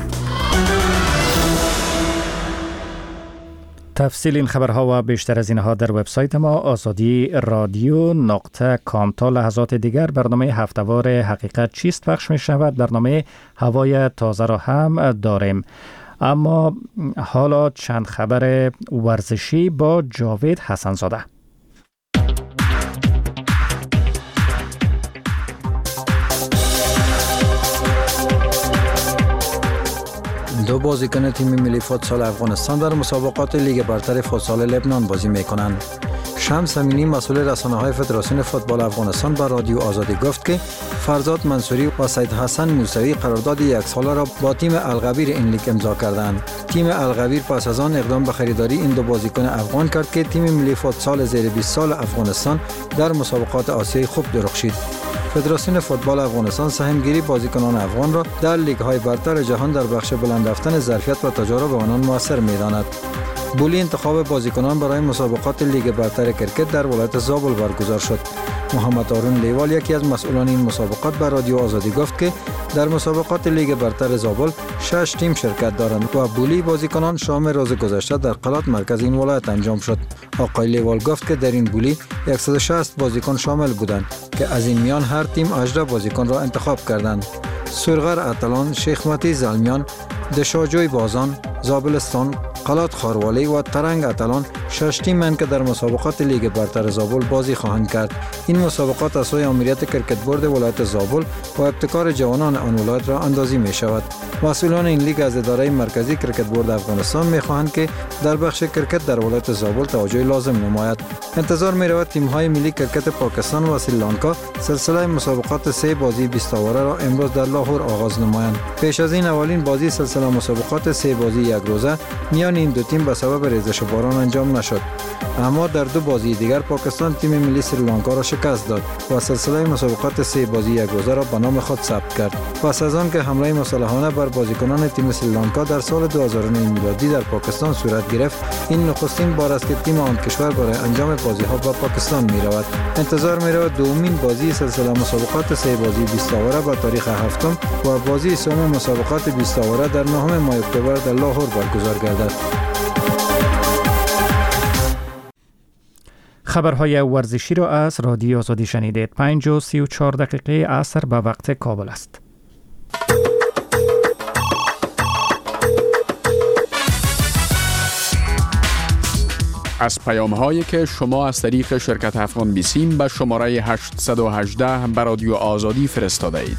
تفصیل این خبرها و بیشتر از اینها در وبسایت ما آزادی رادیو نقطه کام. تا لحظات دیگر برنامه هفتهوار حقیقت چیست پخش می شود. برنامه هوای تازه را هم داریم. اما حالا چند خبر ورزشی با جاوید حسنزاده. دو بازیکن تیم ملی فوتسال افغانستان در مسابقات لیگ برتر فوتسال لبنان بازی می‌کنند. شمس امینی مسئول رسانه‌های فدراسیون فوتبال افغانستان به رادیو آزادی گفت که فرزاد منصوری و سید حسن موسوی قرارداد یک ساله را با تیم الغبیر این لیگ امضا کردند. تیم الغبیر پس از آن اقدام به خریداری این دو بازیکن افغان کرد که تیم ملی فوتسال زیر بیست سال افغانستان در مسابقات آسیایی خوب درخشید. فدراسیون فوتبال افغانستان سهمگیری بازیکنان افغان را در لیگ‌های برتر جهان در بخش بلند رفتن ظرفیت و تجارب آنان موثر می‌داند. بولی انتخاب بازیکنان برای مسابقات لیگ برتر کرکت در ولایت زابل برگزار شد. محمد هارون لیوال یکی از مسئولان این مسابقات به رادیو آزادی گفت که در مسابقات لیگ برتر زابل شش تیم شرکت دارند و بولی بازیکنان شام روز گذشته در قلات مرکز این ولایت انجام شد. آقای لیوال گفت که در این بولی صد و شصت بازیکن شامل بودند که از این میان هر تیم هجده بازیکن را انتخاب کردند. سرغر اتلان، شیخ متی زلمیان، دشاجوی بازان، زابلستان، قلات خاروالی و ترنگ اتلان شش تیمند که در مسابقات لیگ برتر زابل بازی خواهند کرد. این مسابقات از سوی آمریت کرکت بورد ولایت زابل و ابتکار جوانان آن ولایت را اندازی می شود. مسئولان این لیگ از اداره مرکزی کرکت بورد افغانستان می خواهند که در بخش کرکت در ولایت زابل توجه لازم نماید. انتظار می رود تیم های ملی کرکت پاکستان و سریلانکا سلسله مسابقات سه بازی بیست اوره را امروز در لاهور آغاز نمایند. پیش از این اولین بازی سلسله مسابقات سه بازی یک روزه میان این دو تیم به سبب ریزش باران انجام نشد. نشد. اما در دو بازی دیگر پاکستان تیم ملی سریلانکا را شکست داد و سلسله مسابقات سه بازی یک روزه را به نام خود ثبت کرد. پس از آن که حمله مسلحانه بر بازیکنان تیم سریلانکا در سال دو هزار و نه میلادی در پاکستان صورت گرفت، این نخستین بار است که تیم آن کشور برای انجام بازی‌ها به پاکستان می‌رود. انتظار می‌رود دومین بازی سلسله مسابقات سه بازی بیست آوره با تاریخ هفتم و بازی سوم مسابقات بیست آوره در نهم ماه اکتبر در لاهور برگزار گردد. خبرهای ورزشی را از رادیو آزادی شنیدید. پنج و سی و چهار دقیقه عصر به وقت کابل است. از پیام هایی که شما از طریق شرکت افغان بیسیم به شماره هشت یک هشت به رادیو آزادی فرستاده اید.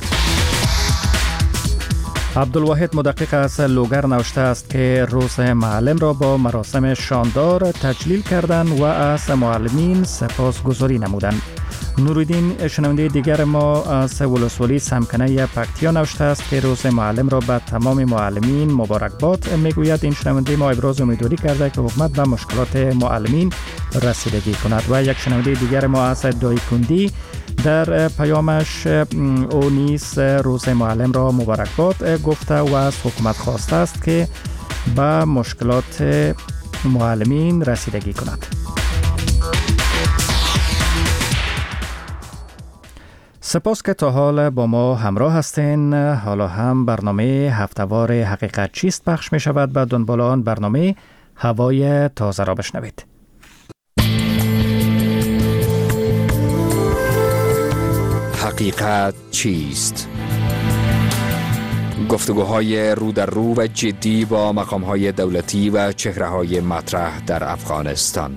عبدالواحد مدقق از لوگر نوشته است که روز معلم را با مراسم شاندار تجلیل کردند و از معلمین سپاسگزاری نمودند. نورالدین شنونده دیگر ما از ولسوالی سمکنه پکتیا نوشته است که روز معلم را به تمام معلمین مبارکباد میگوید. این شنونده ما ابراز امیدواری کرده که حکومت به مشکلات معلمین رسیدگی کند. و یک شنونده دیگر ما از دایکندی در پیامش او نیز روز معلم را مبارکباد گفته و از حکومت خواسته است که به مشکلات معلمین رسیدگی کند. سپاس که تا حال با ما همراه هستین. حالا هم برنامه هفتهوار حقیقت چیست پخش می شود. به دنبال آن برنامه هوای تازه را بشنوید. حقیقت چیست؟ گفتگوهای رو در رو و جدی با مقامهای دولتی و چهره‌های مطرح در افغانستان.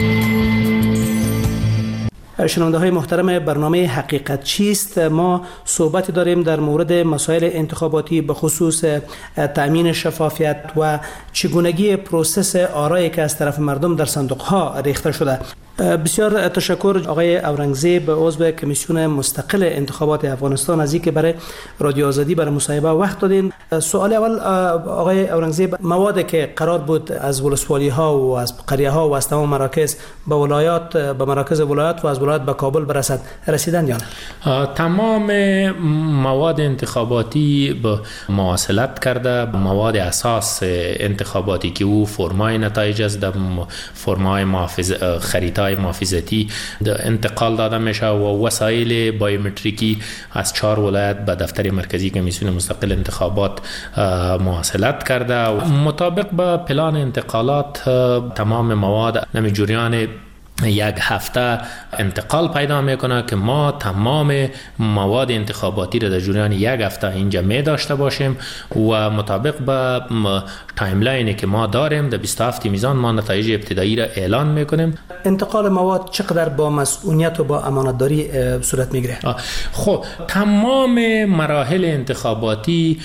شنونده های محترم برنامه حقیقت چیست، ما صحبت داریم در مورد مسائل انتخاباتی به خصوص تأمین شفافیت و چگونگی پروسس آرایی که از طرف مردم در صندوق ها ریخته شده. بسیار تشکر آقای اورنگزیب، عضو کمیسیون مستقل انتخابات افغانستان، از اینکه برای رادیو آزادی برای مصاحبه وقت دادین. سوال اول آقای اورنگزیب، موادی که قرار بود از ولسوالی ها و از قریه ها و از تمام مراکز به ولایات به مراکز ولایات و از ولایات به کابل برسد، رسیدن یا نه؟ تمام مواد انتخاباتی به مواصلت کرده. مواد اساس انتخاباتی که او فرمای نتایج است، فرمای محافظ خریدای محافظتی انتقال داده میشه و وسایل بایومتریکی از چهار ولایت به دفتر مرکزی کمیسیون مستقل انتخابات مواصلت کرده. مطابق به پلان انتقالات تمام مواد نمی جریان یک هفته انتقال پیدا میکنه که ما تمام مواد انتخاباتی را در جریان یک هفته اینجا می داشته باشیم و مطابق به تایملاینی که ما داریم در بیست و هفت میزان ما نتایج ابتدایی را اعلان میکنیم. انتقال مواد چقدر با مسئولیت و با امانتداری صورت میگیره؟ خب تمام مراحل انتخاباتی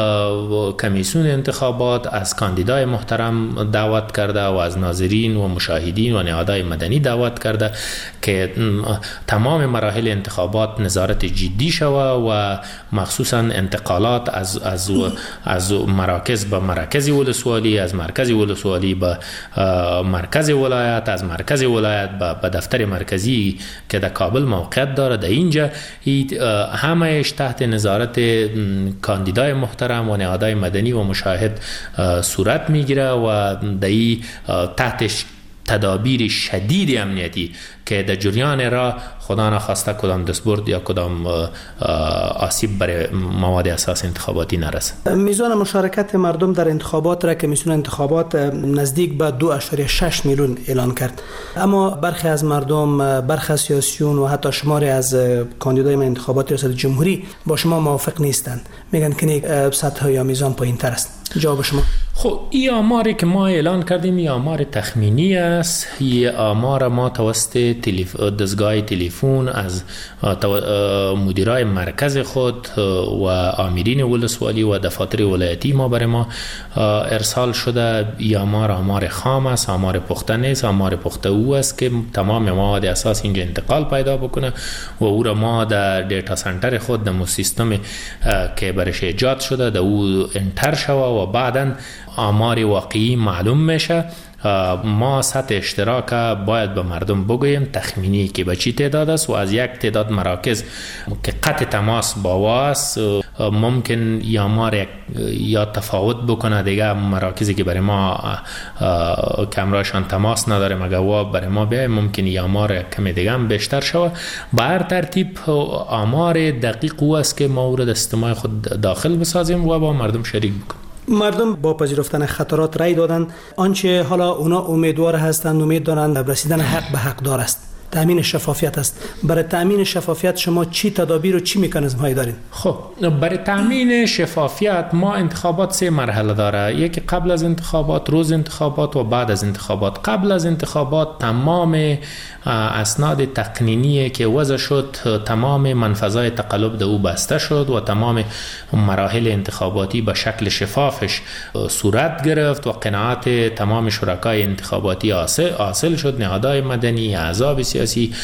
کمیسیون انتخابات از کاندیدای محترم دعوت کرده و از ناظرین و مشاهدین و نهادهای مدنی دعوت کرده که تمام مراحل انتخابات نظارت جدی شوه و مخصوصا انتقالات از از از مراکز به مرکز ولسوالی، از مرکز ولسوالی به مرکز ولایت، از مرکز ولایت به دفتر مرکزی که در کابل موقعیت داره، در اینجا همهش تحت نظارت کاندیدای محترم و نهادهای مدنی و مشاهد صورت میگیره و در این تحتش تدابیر شدید امنیتی که در جریان را خدا نخواسته کدام دستبرد یا کدام آسیب برای مواد اساس انتخاباتی نرسه. میزان مشارکت مردم در انتخابات را کمیسیون انتخابات نزدیک به دو اشاریه شش میلیون اعلان کرد، اما برخی از مردم، برخی از سیاسیون و حتی شماری از کاندیدای انتخابات ریاست جمهوری با شما موافق نیستند، میگن که سطح یا میزان پایین‌تر است. جواب شما؟ خب این آماری که ما اعلان کردیم این آمار تخمینی است. این آمار ما توسط تلیف... دستگاه تلفن از مدیرای مرکز خود و آمرین ولسوالی و دفاتر ولایتی ما برای ما ارسال شده. این آمار آمار خام است، آمار پخته نیست. آمار پخته او است که تمام مواد اساس اینجا انتقال پیدا بکنه و او را ما در دیتا سنتر خود در سیستم که برش ایجاد شده در او انتر شوه و بعداً آمار واقعی معلوم میشه ما سطح اشتراک باید به مردم بگوییم تخمینی که به چی تعداد است و از یک تعداد مراکز که قطع تماس با واس ممکن یا ما یا تفاوت بکنه دیگه مراکزی که برای ما کمراشان تماس نداره مگه وا برای ما بیای ممکن یا ما کمی دیگه هم بیشتر شوه. به هر ترتیب آمار دقیق او است که ما ورد استماع خود داخل بسازیم و با مردم شریک بکنیم. مردم با پذیرفتن خطرات رای دادن، آنچه حالا اونا امیدوار هستند، امید دارند رسیدن حق به حقدار است. تامین شفافیت است. برای تامین شفافیت شما چی تدابیر و چی مکانیزم هایی دارین؟ خب برای تامین شفافیت ما انتخابات سه مرحله داره. یکی قبل از انتخابات، روز انتخابات و بعد از انتخابات. قبل از انتخابات تمام اسناد تقنینی که وضع شد، تمام منفذهای تقلب ده او بسته شد و تمام مراحل انتخاباتی به شکل شفافش صورت گرفت و قناعت تمام شرکای انتخاباتی حاصل شد، نهادهای مدنی، احزاب سیاسی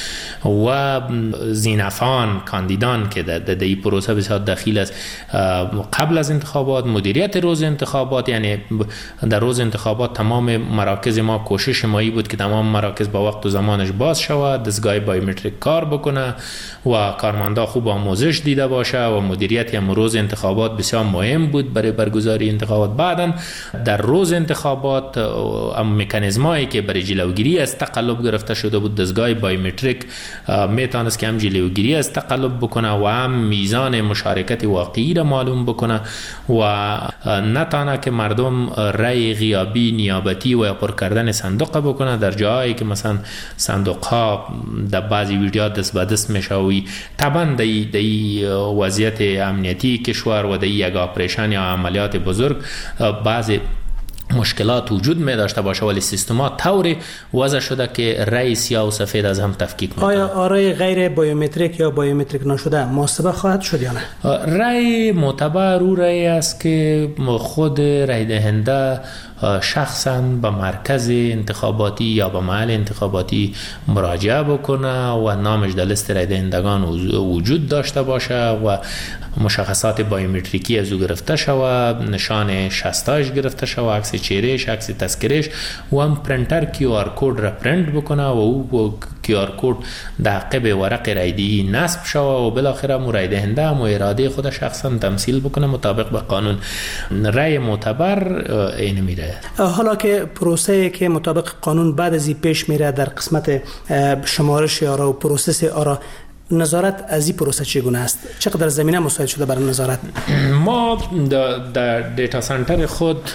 و زینفان کاندیدان که در این پروسه بسیار دخیل است. قبل از انتخابات مدیریت روز انتخابات، یعنی در روز انتخابات تمام مراکز ما کوشش مایی بود که تمام مراکز با وقت و زمانش باز شود، دستگاه بایومتریک کار بکنه و کارمندا خوب آموزش دیده باشه و مدیریت هم روز انتخابات بسیار مهم بود برای برگزاری انتخابات. بعداً در روز انتخابات مکانیزمایی که برای جلوگیری از تقلب گرفته شده بود، دستگاه بایومتریک میتونست که هم جلوگیری از تقلب بکنه و هم میزان مشارکت واقعی را معلوم بکنه و نتانه که مردم رای غیابی نیابتی و پر کردن صندوق بکنه در جایی که مثلا صندوق ها در بعضی ویدیوها دست به دست میشوی. طبعا در این وضعیت امنیتی کشور و در یک آپریشن یا عملیات بزرگ بعضی مشکلات وجود می داشته باشه، ولی سیستمات طوری وضع شده که رای سیاه و سفید از هم تفکیک میکنه. آیا آرای غیر بایومتریک یا بایومتریک نشده محاسبه خواهد شد یا نه؟ رای معتبر او رای است که خود رای دهنده شخصا به مرکز انتخاباتی یا به محل انتخاباتی مراجعه بکنه و نامش در لیست رای دهندگان وجود داشته باشه و مشخصات بایومتریکی از او گرفته شود، نشان شستاش گرفته شود، عکس چهرهش، عکس تذکرهش و هم پرنتر کیو آر کد را پرنت بکنه و او کیو آر کد در عقب ورق رایدهی نصب شود و بالاخره مو رای دهنده هم اراده خود شخصا تمثیل بکنه مطابق به قانون. رای معتبر این میره. حالا که پروسه که مطابق قانون بعد از این پیش میره در قسمت شمارش آرا و پروسس آرا، نظارت از این پروسه چگونه است؟ چقدر زمینه مساعد شده برای نظارت؟ ما در دیتا سنتر خود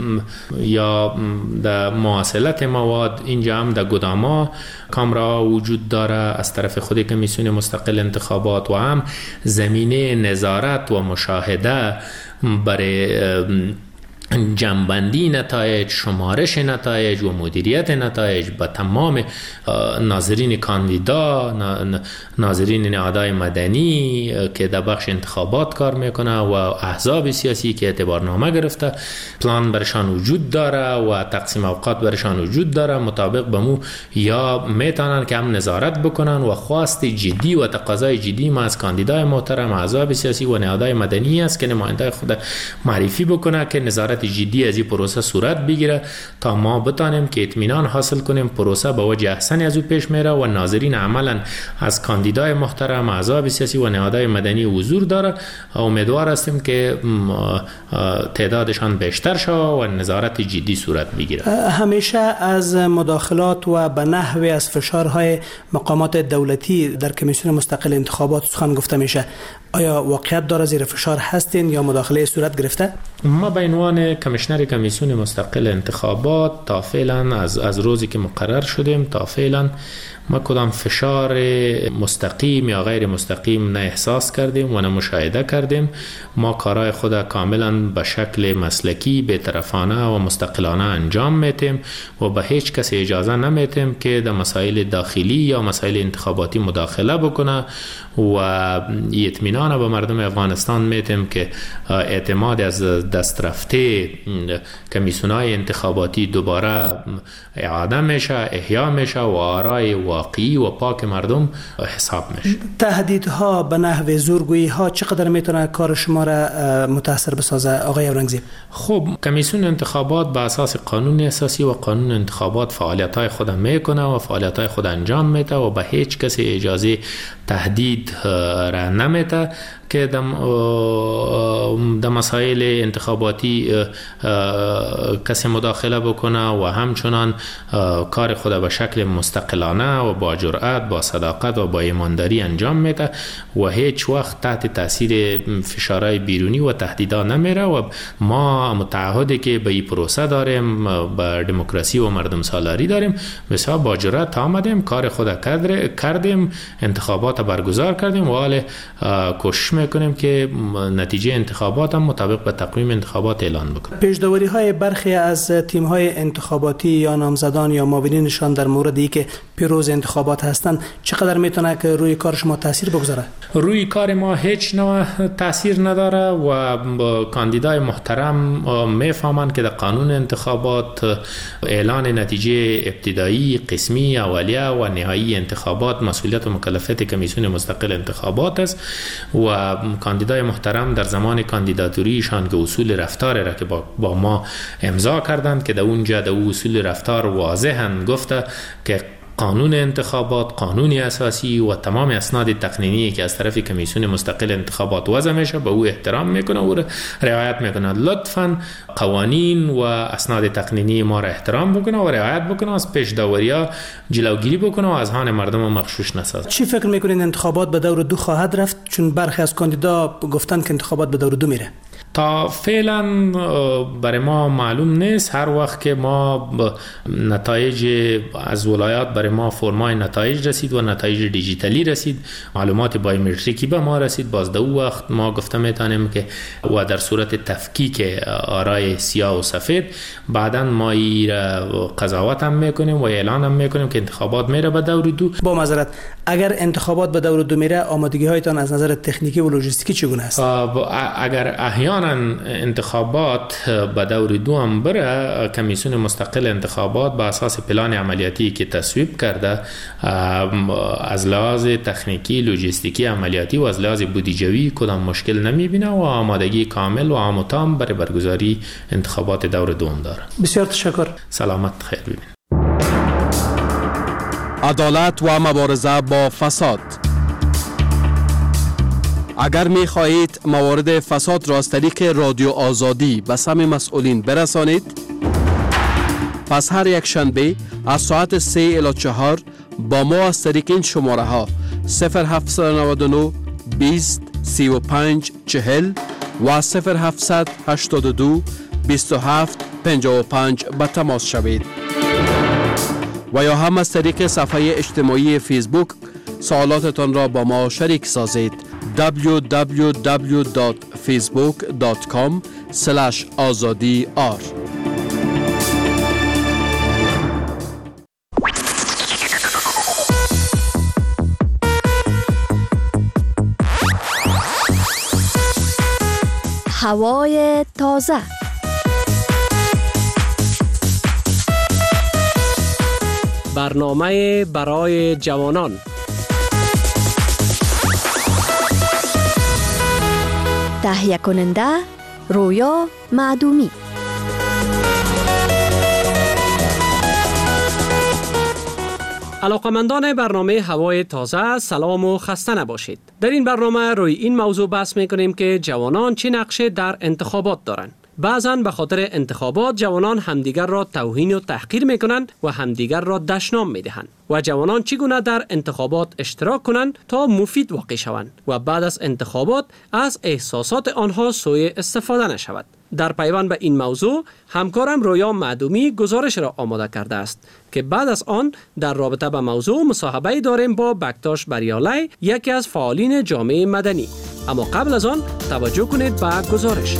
یا در مواصلت مواد اینجا هم در گداما کامرا وجود داره از طرف خود کمیسیون مستقل انتخابات و هم زمینه نظارت و مشاهده برای جمع‌بندی نتایج، شمارش نتایج و مدیریت نتایج به تمام ناظرین کاندیدا، ناظرین نهادهای مدنی که در بخش انتخابات کار میکنه و احزاب سیاسی که اعتبارنامه گرفته، پلان برشان وجود داره و تقسیم اوقات برشان وجود داره، مطابق به مو یا میتونن که هم نظارت بکنن و خواست جدی و تقاضای جدی ما از کاندیدای محترم، احزاب سیاسی و نهادهای مدنی است که نماینده خود معرفی بکنه که نظارت جدی از این پروسه صورت بگیره تا ما بتانیم که اطمینان حاصل کنیم پروسه به وجه احسن از او پیش میره و ناظرین عملا از کاندیدای محترم، احزاب سیاسی و نهادهای مدنی حضور داره. امیدوار هستیم که تعدادشان بیشتر شود و نظارت جدی صورت بگیره. همیشه از مداخلات و به نحوی از فشارهای مقامات دولتی در کمیسیون مستقل انتخابات سخن گفته میشه. آیا واقعیت داره زیر فشار هستین یا مداخله صورت گرفته؟ ما به عنوان کمیشنر کمیسیون مستقل انتخابات تا فعلا از از روزی که مقرر شدیم تا فعلا ما کدام فشار مستقیم یا غیر مستقیم نه احساس کردیم و نه مشاهده کردیم. ما کارهای خود کاملا به شکل مسلکی، بی‌طرفانه و مستقلانه انجام میتیم و به هیچ کس اجازه نمیتیم که در مسائل داخلی یا مسائل انتخاباتی مداخله بکنه و اطمینان به مردم افغانستان میتیم که اعتماد از دست رفته کمیسیون‌های انتخاباتی دوباره اعاده میشه، احیا میشه و آرای و واقعی و پاک مردم حساب میشه. تهدیدها به نحو زورگویی ها چقدر میتونه کار شما را متاثر بسازه آقای اورنگزیب؟ خب کمیسیون انتخابات به اساس قانون اساسی و قانون انتخابات فعالیت های خود میکنه و فعالیت های خود انجام میده و به هیچ کسی اجازه تهدید را نمیده که در مسائل انتخاباتی کسی مداخله بکنه و همچنان کار خود به شکل مستقلانه و با جرأت، با صداقت و با ایمانداری انجام میده و هیچ وقت تحت تاثیر فشارهای بیرونی و تهدیدها نمیره و ما متعهده که به این پروسه داریم، به دموکراسی و مردم سالاری داریم، بسیار با جرأت آمدیم، کار خود کردیم، انتخابات برگزار کردیم و حال کوشش میکنیم که نتیجه انتخابات هم مطابق به تقویم انتخابات اعلان بکنیم. پیش‌داوری های برخی از تیم های انتخاباتی یا نامزدان یا معاونینشان در مورد اینکه پیروز انتخابات هستند چقدر میتونه که روی کار شما تاثیر بگذاره؟ روی کار ما هیچ نوع تاثیر نداره و کاندیدای محترم میفهمند که در قانون انتخابات اعلان نتیجه ابتدایی، قسمی، اولیه و نهایی انتخابات مسئولیت و مکلفیت کمیسیون مستقل انتخابات است و کاندیدای محترم در زمان کاندیداتوریشان که اصول رفتار را که با, با ما امضا کردند که در اونجا در اصول رفتار واضحاً گفته که قانون انتخابات، قانون اساسی و تمام اسناد تقنینی که از طرف کمیسیون مستقل انتخابات وضع میشه به او احترام میکنه و رعایت میکنه. لطفاً قوانین و اسناد تقنینی ما را احترام بکنه و رعایت بکنه، از پیش داوری‌ها جلوگیری بکنه و از هان مردم مغشوش نسازه. چی فکر میکنین انتخابات به دور دو خواهد رفت؟ چون برخی از کاندیدا گفتن که انتخابات به دور دو میره. تا فعلا برای ما معلوم نیست. هر وقت که ما نتایج از ولایات برای ما فرمای نتایج رسید و نتایج دیجیتالی رسید، معلومات بایومتریکی به ما رسید، باز در اون وقت ما گفته میتونیم که و در صورت تفکیک آرای سیاه و سفید بعداً ما این قضاوت هم میکنیم و اعلان هم میکنیم که انتخابات میره به دور دو. با معذرت، اگر انتخابات به دور دو میره آمادگی هایتان از نظر تکنیکی و لوجستیکی چگونه است؟ اگر احیانا انتخابات به دور دو هم بره، کمیسیون مستقل انتخابات به اساس پلان عملیاتی که تصویب کرده از لحاظ تکنیکی، لوجستیکی، عملیاتی و از لحاظ بودجه‌ای کدام مشکل نمیبینه و آمادگی کامل و عام و تام برای برگزاری انتخابات دور دوم داره. بسیار تشکر. سلامت خیر ببین. عدالت و مبارزه با فساد. اگر می خواهید موارد فساد را از طریق رادیو آزادی به سمع مسئولین برسانید، پس هر یک شنبه از ساعت سه الی چهار با ما از طریق این شماره ها صفر هفت نه نه بیست سی و پنج چهل و صفر هفت هشت دو بیست و هفت پنجاه و پنج به تماس شوید و یا هم از طریق صفحه اجتماعی فیسبوک سوالاتتان را با ما شریک سازید. دبلیو دبلیو دبلیو دات فیسبوک دات کام اسلش آزادی آر. هوای تازه. برنامه برای جوانان. تهیه کننده رویا معدومی. علاقمندان برنامه هوای تازه، سلام و خسته نباشید. در این برنامه روی این موضوع بحث میکنیم که جوانان چه نقشه در انتخابات دارند. بعضاً به خاطر انتخابات جوانان همدیگر را توهین و تحقیر میکنند و همدیگر را دشنام میدهند و جوانان چگونه در انتخابات اشتراک کنند تا مفید واقع شوند و بعد از انتخابات از احساسات آنها سوء استفاده نشود. در پیوند به این موضوع همکارم رویا معدومی گزارش را آماده کرده است که بعد از آن در رابطه با موضوع مصاحبه داریم با بکتاش بریالی، یکی از فعالین جامعه مدنی. اما قبل از آن توجه کنید به گزارش.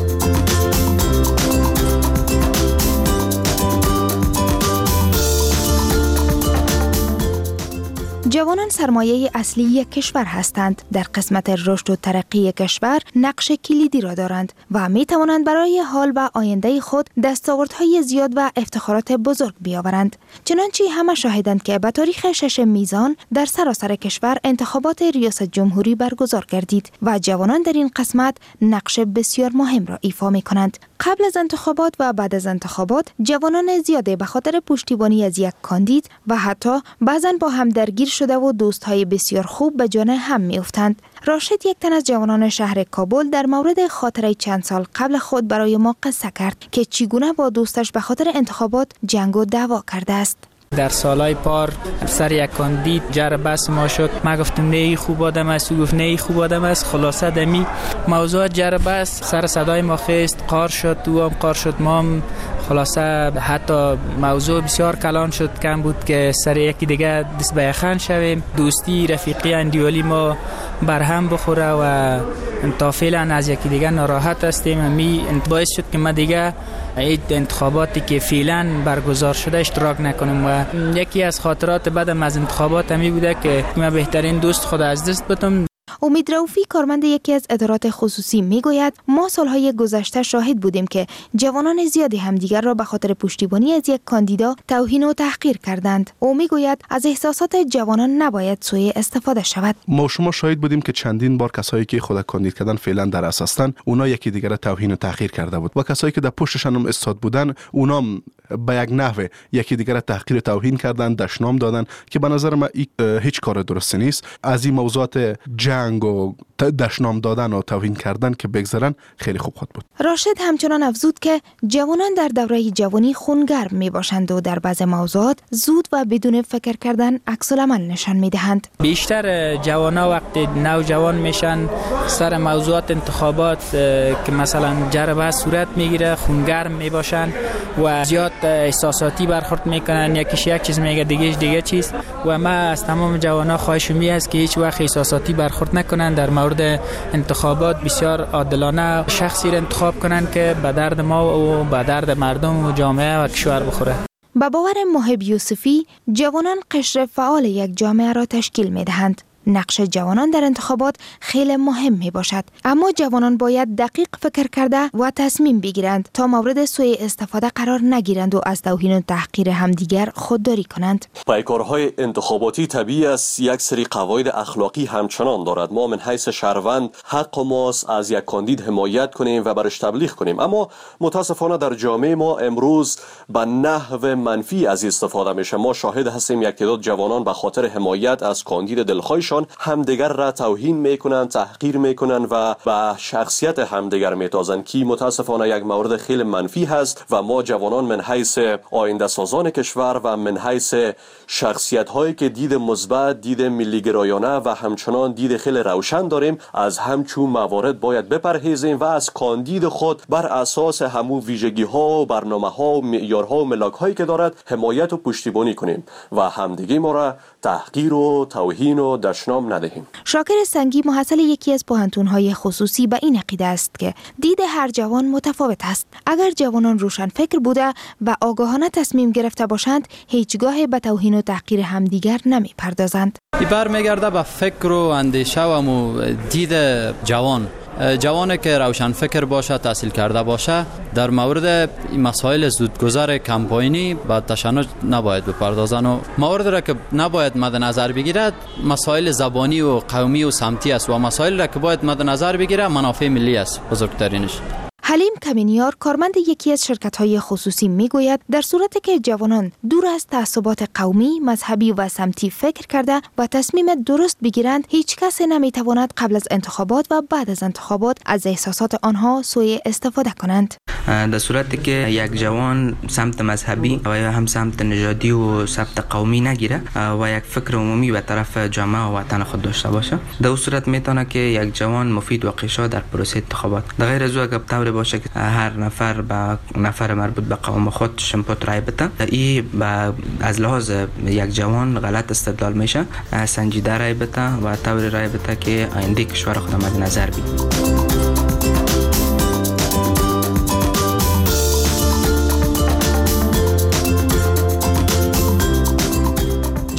جوانان سرمایه اصلی یک کشور هستند. در قسمت رشد و ترقی کشور نقش کلیدی را دارند و می توانند برای حال و آینده خود دستاوردهای زیاد و افتخارات بزرگ بیاورند. چنانچه همه شاهدند که به تاریخ شش میزان در سراسر کشور انتخابات ریاست جمهوری برگزار گردید و جوانان در این قسمت نقش بسیار مهم را ایفا می کنند. قبل از انتخابات و بعد از انتخابات جوانان زیاده به خاطر پشتیبانی از یک کاندید و حتی بعضن با هم درگیر شده و دوستهای بسیار خوب به جان هم می افتند. راشد، یک تن از جوانان شهر کابل، در مورد خاطره چند سال قبل خود برای ما قصه کرد که چگونه با دوستش به خاطر انتخابات جنگ و دعوا کرده است. در سالهای پار سر یک کاندید جر بس ما شد. ما گفتم نه خوب آدم است، او گفت نه خوب آدم است. خلاصه دمی موضوع جر بس سر صدای ما خیست، قار شد، او هم قار شد، ما هم خلاصه حتی موضوع بسیار کلان شد، کم بود که سر یکی دیگه دست به یخن شویم. دوستی رفیقی اندیولی ما برهم بخوره و تا فعلا از یکی دیگه ناراحت هستیم. می باعث شد که ما دیگه این انتخاباتی که فعلا برگزار شده اشتراک نکنیم و یکی از خاطرات بعدم از انتخابات همی بوده که من بهترین دوست خود از دست بدم. امید رؤوفی، کارمند یکی از ادارات خصوصی، میگوید ما سالهای گذشته شاهد بودیم که جوانان زیادی همدیگر را به خاطر پشتیبانی از یک کاندیدا توهین و تحقیر کردند. او میگوید از احساسات جوانان نباید سوء استفاده شود. ما شما شاهد بودیم که چندین بار کسایی که خود کاندید کردن فعلا در اساسن اونا یکی دیگر را توهین و تحقیر کرده بود و کسایی که در پشتشان هم استاد بودن اونا به یک نحوه یکی دیگر را تحقیر و توهین کردن، دشنام دادن که به نظر من هیچ کار درستی نیست. از این موضوعات جنگ و دشنام دادن و توهین کردن که بگذرن خیلی خوب خود بود. راشد همچنان افزود که جوانان در دوره جوانی خونگرم می باشند و در بعض موضوعات زود و بدون فکر کردن عکس العمل نشان می دهند. بیشتر جوانا وقتی نوجوان میشن سر موضوعات انتخابات که مثلا جربه صورت میگیره خونگرم می باشن و زیاد احساساتی برخورد میکنن، یکیش یک چیز میگه دیگهش دیگه چیز و ما از تمام جوانا خواهش می است که هیچ وقت احساساتی برخورد نکنن. در مورد انتخابات بسیار عادلانه شخصی را انتخاب کنن که به درد ما و به درد مردم و جامعه و کشور بخوره. با باور محب یوسفی، جوانان قشر فعال یک جامعه را تشکیل می دهند. نقش جوانان در انتخابات خیلی مهم می باشد، اما جوانان باید دقیق فکر کرده و تصمیم بگیرند تا مورد سوء استفاده قرار نگیرند و از توهین و تحقیر همدیگر خودداری کنند. پیکارهای انتخاباتی طبیعی است یک سری قواعد اخلاقی همچنان دارد. ما من حیث شهروند حق ماست از یک کاندید حمایت کنیم و برش تبلیغ کنیم، اما متاسفانه در جامعه ما امروز به نحو منفی از استفاده میشه. ما شاهد هستیم یک تعداد جوانان به خاطر حمایت از کاندید دلخواهش همدیگر را توهین میکنند، تحقیر میکنند و به شخصیت همدیگر میتازند که متاسفانه یک مورد خیلی منفی هست و ما جوانان من حیث آینده سازان کشور و من حیث شخصیت هایی که دید مثبت، دید ملی گرایانه و همچنان دید خیلی روشن داریم از همچون موارد باید بپرهیزیم و از کاندید خود بر اساس همون ویژگی ها و برنامه ها و معیارها و ملاک هایی که دارد حمایت و پشتیبانی کنیم و همدیگه ما را تحقیر و توهین و دشنام ندهیم. شاکر سنگی، محصل یکی از پوهنتون‌های خصوصی، به این عقیده است که دید هر جوان متفاوت است. اگر جوانان روشن فکر بوده و آگاهانه تصمیم گرفته باشند، هیچگاه به توهین و تحقیر همدیگر نمی پردازند. برمیگرده به فکر و اندیشه و دید جوان. جوانی که روشن فکر باشه، تحصیل کرده باشه، در مورد مسائل زودگذر کمپاینی با تشنج نباید بپردازن و موارد را که نباید مد نظر بگیرد مسائل زبانی و قومی و سمتی است و مسائل را که باید مد نظر بگیره منافع ملی است بزرگترینش. حلیم کمینیار، کارمند یکی از شرکت‌های خصوصی، میگوید در صورتی که جوانان دور از تعصبات قومی، مذهبی و سمتی فکر کرده و تصمیم درست بگیرند، هیچ کس نمیتواند قبل از انتخابات و بعد از انتخابات از احساسات آنها سوء استفاده کنند. در صورتی که یک جوان سمت مذهبی و یا هم سمت نژادی و سمت قومی نگیره و یک فکر عمومی به طرف جامعه و وطن خود داشته باشه، در اون صورت میتونه که یک جوان مفید واقع شود در پروسه انتخابات. در غیر از او طور باشه که هر نفر با نفر مربوط به قوم خود شمپوت رای بده، این با از لحاظ یک جوان غلط استدلال میشه. سنجیده رای بده و طور رای بده که آینده کشور خود مد نظر بگیره.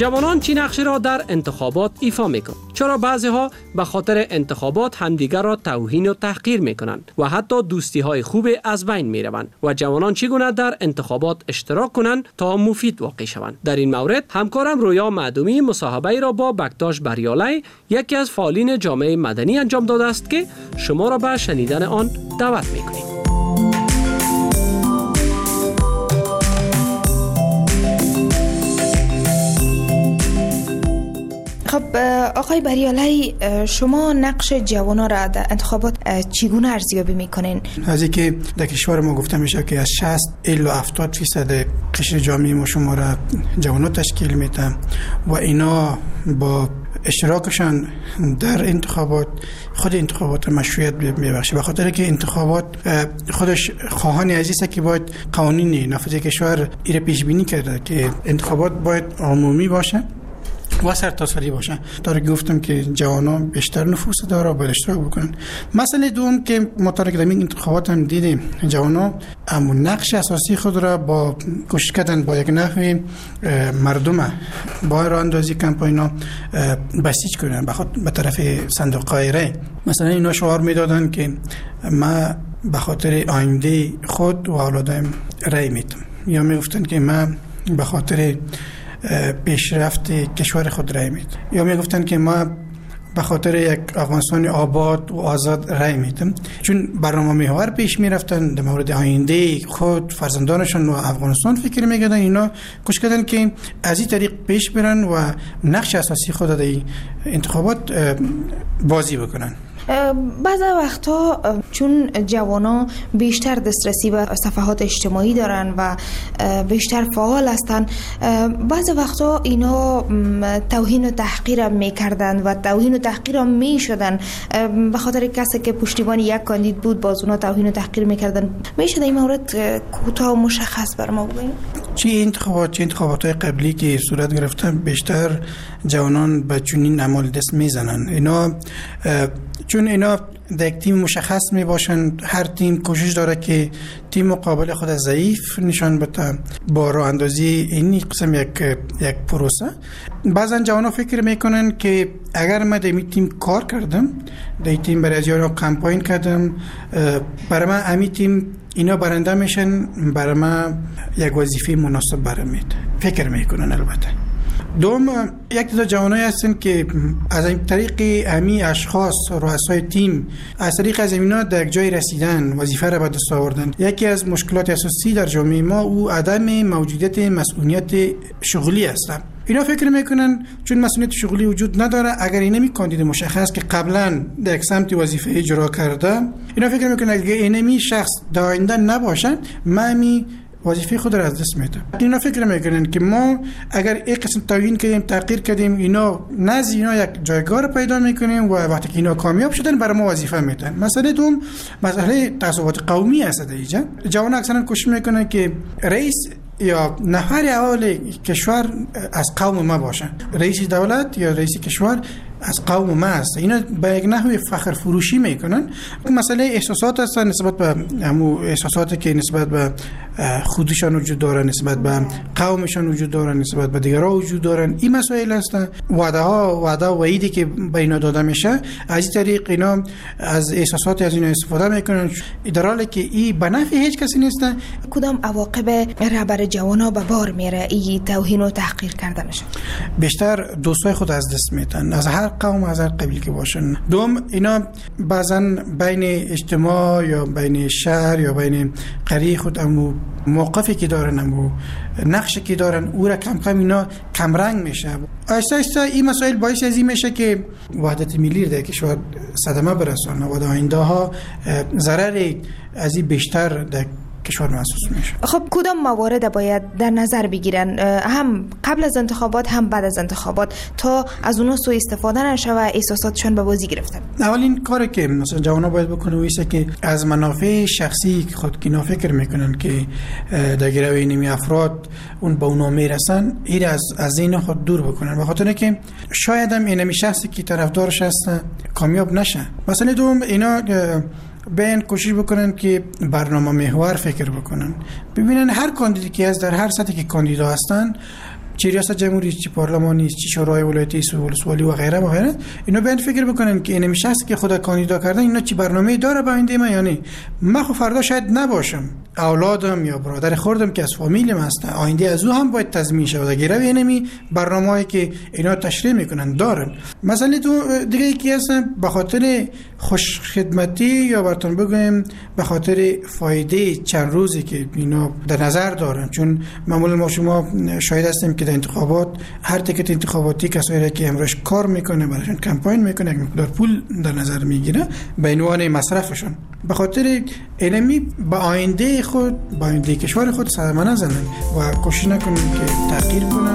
جوانان چی نقشی را در انتخابات ایفا میکنند؟ چرا بعضی ها به خاطر انتخابات همدیگر را توهین و تحقیر میکنند و حتی دوستی های خوب از بین میروند و جوانان چگونه در انتخابات اشتراک کنند تا مفید واقع شوند؟ در این مورد همکارم رویا معدومی مصاحبه را با بکتاش بریالی یکی از فعالین جامعه مدنی انجام داده است که شما را به شنیدن آن دعوت میکنیم. خب آقای بریالی، شما نقش جوانان را در انتخابات چگونه ارزیابی میکنین؟ از اینکه در کشور ما گفته میشه که از شصت الی هفتاد فیصد قشر جامعه ما شما را جوانان تشکیل میده و اینا با اشتراکشان در انتخابات خود انتخابات مشروعیت میبخشه، به خاطر که انتخابات خودش خواهان عزیزه که باید قوانین نافذ کشور ایره پیش بینی کرده که انتخابات باید عمومی باشه و سرتاسری باشه. تا گفتم که جوانان بیشتر نفوذ داره و باید اشتراک بکنن. مسئله دوم که مطابق در این انتخابات هم دیدیم جوانان اما نقش اساسی خود را با کوشش کردن با یک نحو مردم با راه اندازی کمپاینا بسیج کنن به طرف صندوق‌های رای. مثلا اینا شعار میدادن که ما به خاطر آینده خود و اولادم رای میدم، یا میگفتن که من به خاطر پیشرفت کشور خود رای میدم، یا میگفتن که ما به خاطر یک افغانستان آباد و آزاد رای میدم. چون برنامه محور پیش میرفتن در مورد آینده خود، فرزندانشون و افغانستان فکر میکردن، اینا کوشش کردن که از این طریق پیش برن و نقش اساسی خود در انتخابات بازی بکنن. بعضی وقتا چون جوانان بیشتر دسترسی به صفحات اجتماعی دارن و بیشتر فعال هستن، بعضی وقتا اینا توهین و تحقیر میکردن و توهین و تحقیر میشدن به خاطر کسی که پشتیبان یک کاندید بود، باز اونا توهین و تحقیر میکردن. میشه در این مورد کوتاه و مشخص بر ما بگین؟ چه انتخابات چه انتخابات قبلی که صورت گرفتن بیشتر جوانان به چنین اعمال دست میزنن. اینا چون اینا در یک تیم مشخص می باشن، هر تیم کوشش داره که تیم مقابل خود ضعیف نشان بده با راه اندازی این قسم یک یک پروسه. بعضا جوانان فکر میکنن که اگر من در این تیم کار کردم، در این تیم برای ازیارا کمپاین کردم، برای من امی تیم اینا برنده میشن، برای من یک وظیفه مناسب برام میده. فکر میکنن. البته دوم یک تا جوانایی هستن که از این طریق امی اشخاص رؤسای تیم از طریق از اینا در جای رسیدن، وظیفه را به دست آوردن. یکی از مشکلات اساسی در جامعه ما او عدم موجودیت مسئولیت شغلی است. اینا فکر میکنن چون مسئولیت شغلی وجود نداره، اگر اینا می کاندید مشخص که قبلا در یک سمت وظیفه اجرا کرده، اینا فکر میکنن اگر اینمی شخص داینده نباشن ممی وظیفه خود را از دست میده. اینا فکر میکنن که ما اگر یک قسم توهین کردیم، تحقیر کردیم، اینا نزد اینا یک جایگاه را پیدا میکنیم و وقتی که اینا کامیاب شدن برای ما وظیفه میدن. مسئله دوم مسئله تعصبات قومی است. دیگه جوان اکثرا کوشش میکنن که رئیس یا نفر اول کشور از قوم ما باشه، رئیس دولت یا رئیس کشور از قوم ما است. اینا به یک نحوی فخر فروشی میکنن. مسئله احساسات است، نسبت به همو احساساتی که نسبت به خودشان وجود دارن، نسبت به قومشان وجود دارن، نسبت به دیگرها وجود دارن. این مسائل است. وعده ها وعده و وعیدی که به اینا داده میشه، از این طریق اینا از احساسات از اینا استفاده میکنن، در حالی که این به نفع هیچ کسی نیست. کدام عواقب رهبر جوانا به بار میره این توهین و تحقیر کردنش؟ بیشتر دوستای خود از دست میدن، از هر قوم، از هر قبیله که باشن. دوم اینا بعضا بین اجتماع یا بین شهر یا بین قریه خود امو موقفی که دارن، امو نقشی که دارن، او را کم کم اینا کمرنگ میشه. آهسته آهسته این مسائل باعث از این میشه که وحدت ملی در کشور صدمه برسونه و در آینده ها ضرر از این بیشتر در کشور محسوس میشه. خب کدام موارد باید در نظر بگیرن، هم قبل از انتخابات هم بعد از انتخابات، تا از اونها سوء استفاده نشه و احساساتشون به بازی گرفتن؟ اولین کاری که مثلا جوانا باید بکنن ویسه که از منافع شخصی خود که اینا فکر میکنن که در گروه اینمی افراد اون به اونا میرسن، این از از ذهن خود دور بکنن، به خاطر که شاید هم اینمی شخصی که طرفدارش هست کامیاب نشه. مثلا دوم اینا بین کوشش بکنن که برنامه محور فکر بکنن، ببینن هر کاندیدی که از در هر سطحی که کاندیدا هستن چه ریاست جمهوری، چه پارلمانی، چه شورای ولایتی، ولسوالی و غیره و غیره، اینا باید فکر بکنن که این شخصی که خود کاندیدا کردن اینا چه برنامه‌ای داره با آینده ما. یعنی من خب فردا شاید نباشم، اولادم یا برادر خوردم که از فامیلم هستن، آینده از او هم باید تضمین شود. اگر اینمی برنامه‌ای که اینا تشریح میکنن دارن. مثلا تو دیگه یکی هستن به خاطر خوش خدمتی یا براتون بگم به خاطر فایده چند روزی که اینا در نظر دارن، چون معمولا ما شما شاهد هستیم که در انتخابات هر تیکت انتخاباتی کسایی که امروز کار میکنه براشون کمپاین میکنه یک مقدار پول در نظر میگیره به عنوان مصرفشون. به خاطر علمی با آینده خود با آینده کشور خود صدمه نزنن و کوشش نکنن که تغییر کنن.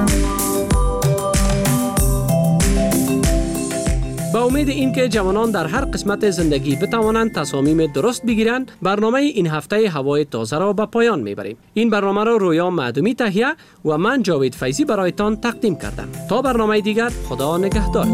با امید اینکه جوانان در هر قسمت زندگی بتوانند تصامیم درست بگیرند، برنامه این هفته هوای تازه را به پایان میبریم. این برنامه را رویا معدومی تهیه و من جاوید فیضی برایتان تقدیم کردم. تا برنامه دیگر، خدا نگهدار.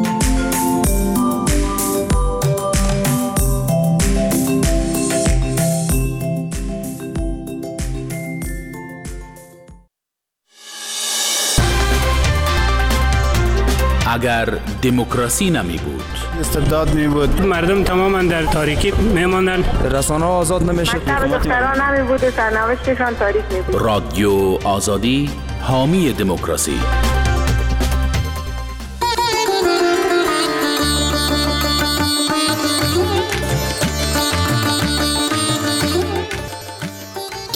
اگر دموکراسی نمی بود، استبداد می بود، مردم تماما در تاریکی می ماندن، رسانه ها آزاد نمی شد، مکتب دختران نمی بود و سرنوشتشان تاریک می بود. رادیو آزادی حامی دموکراسی.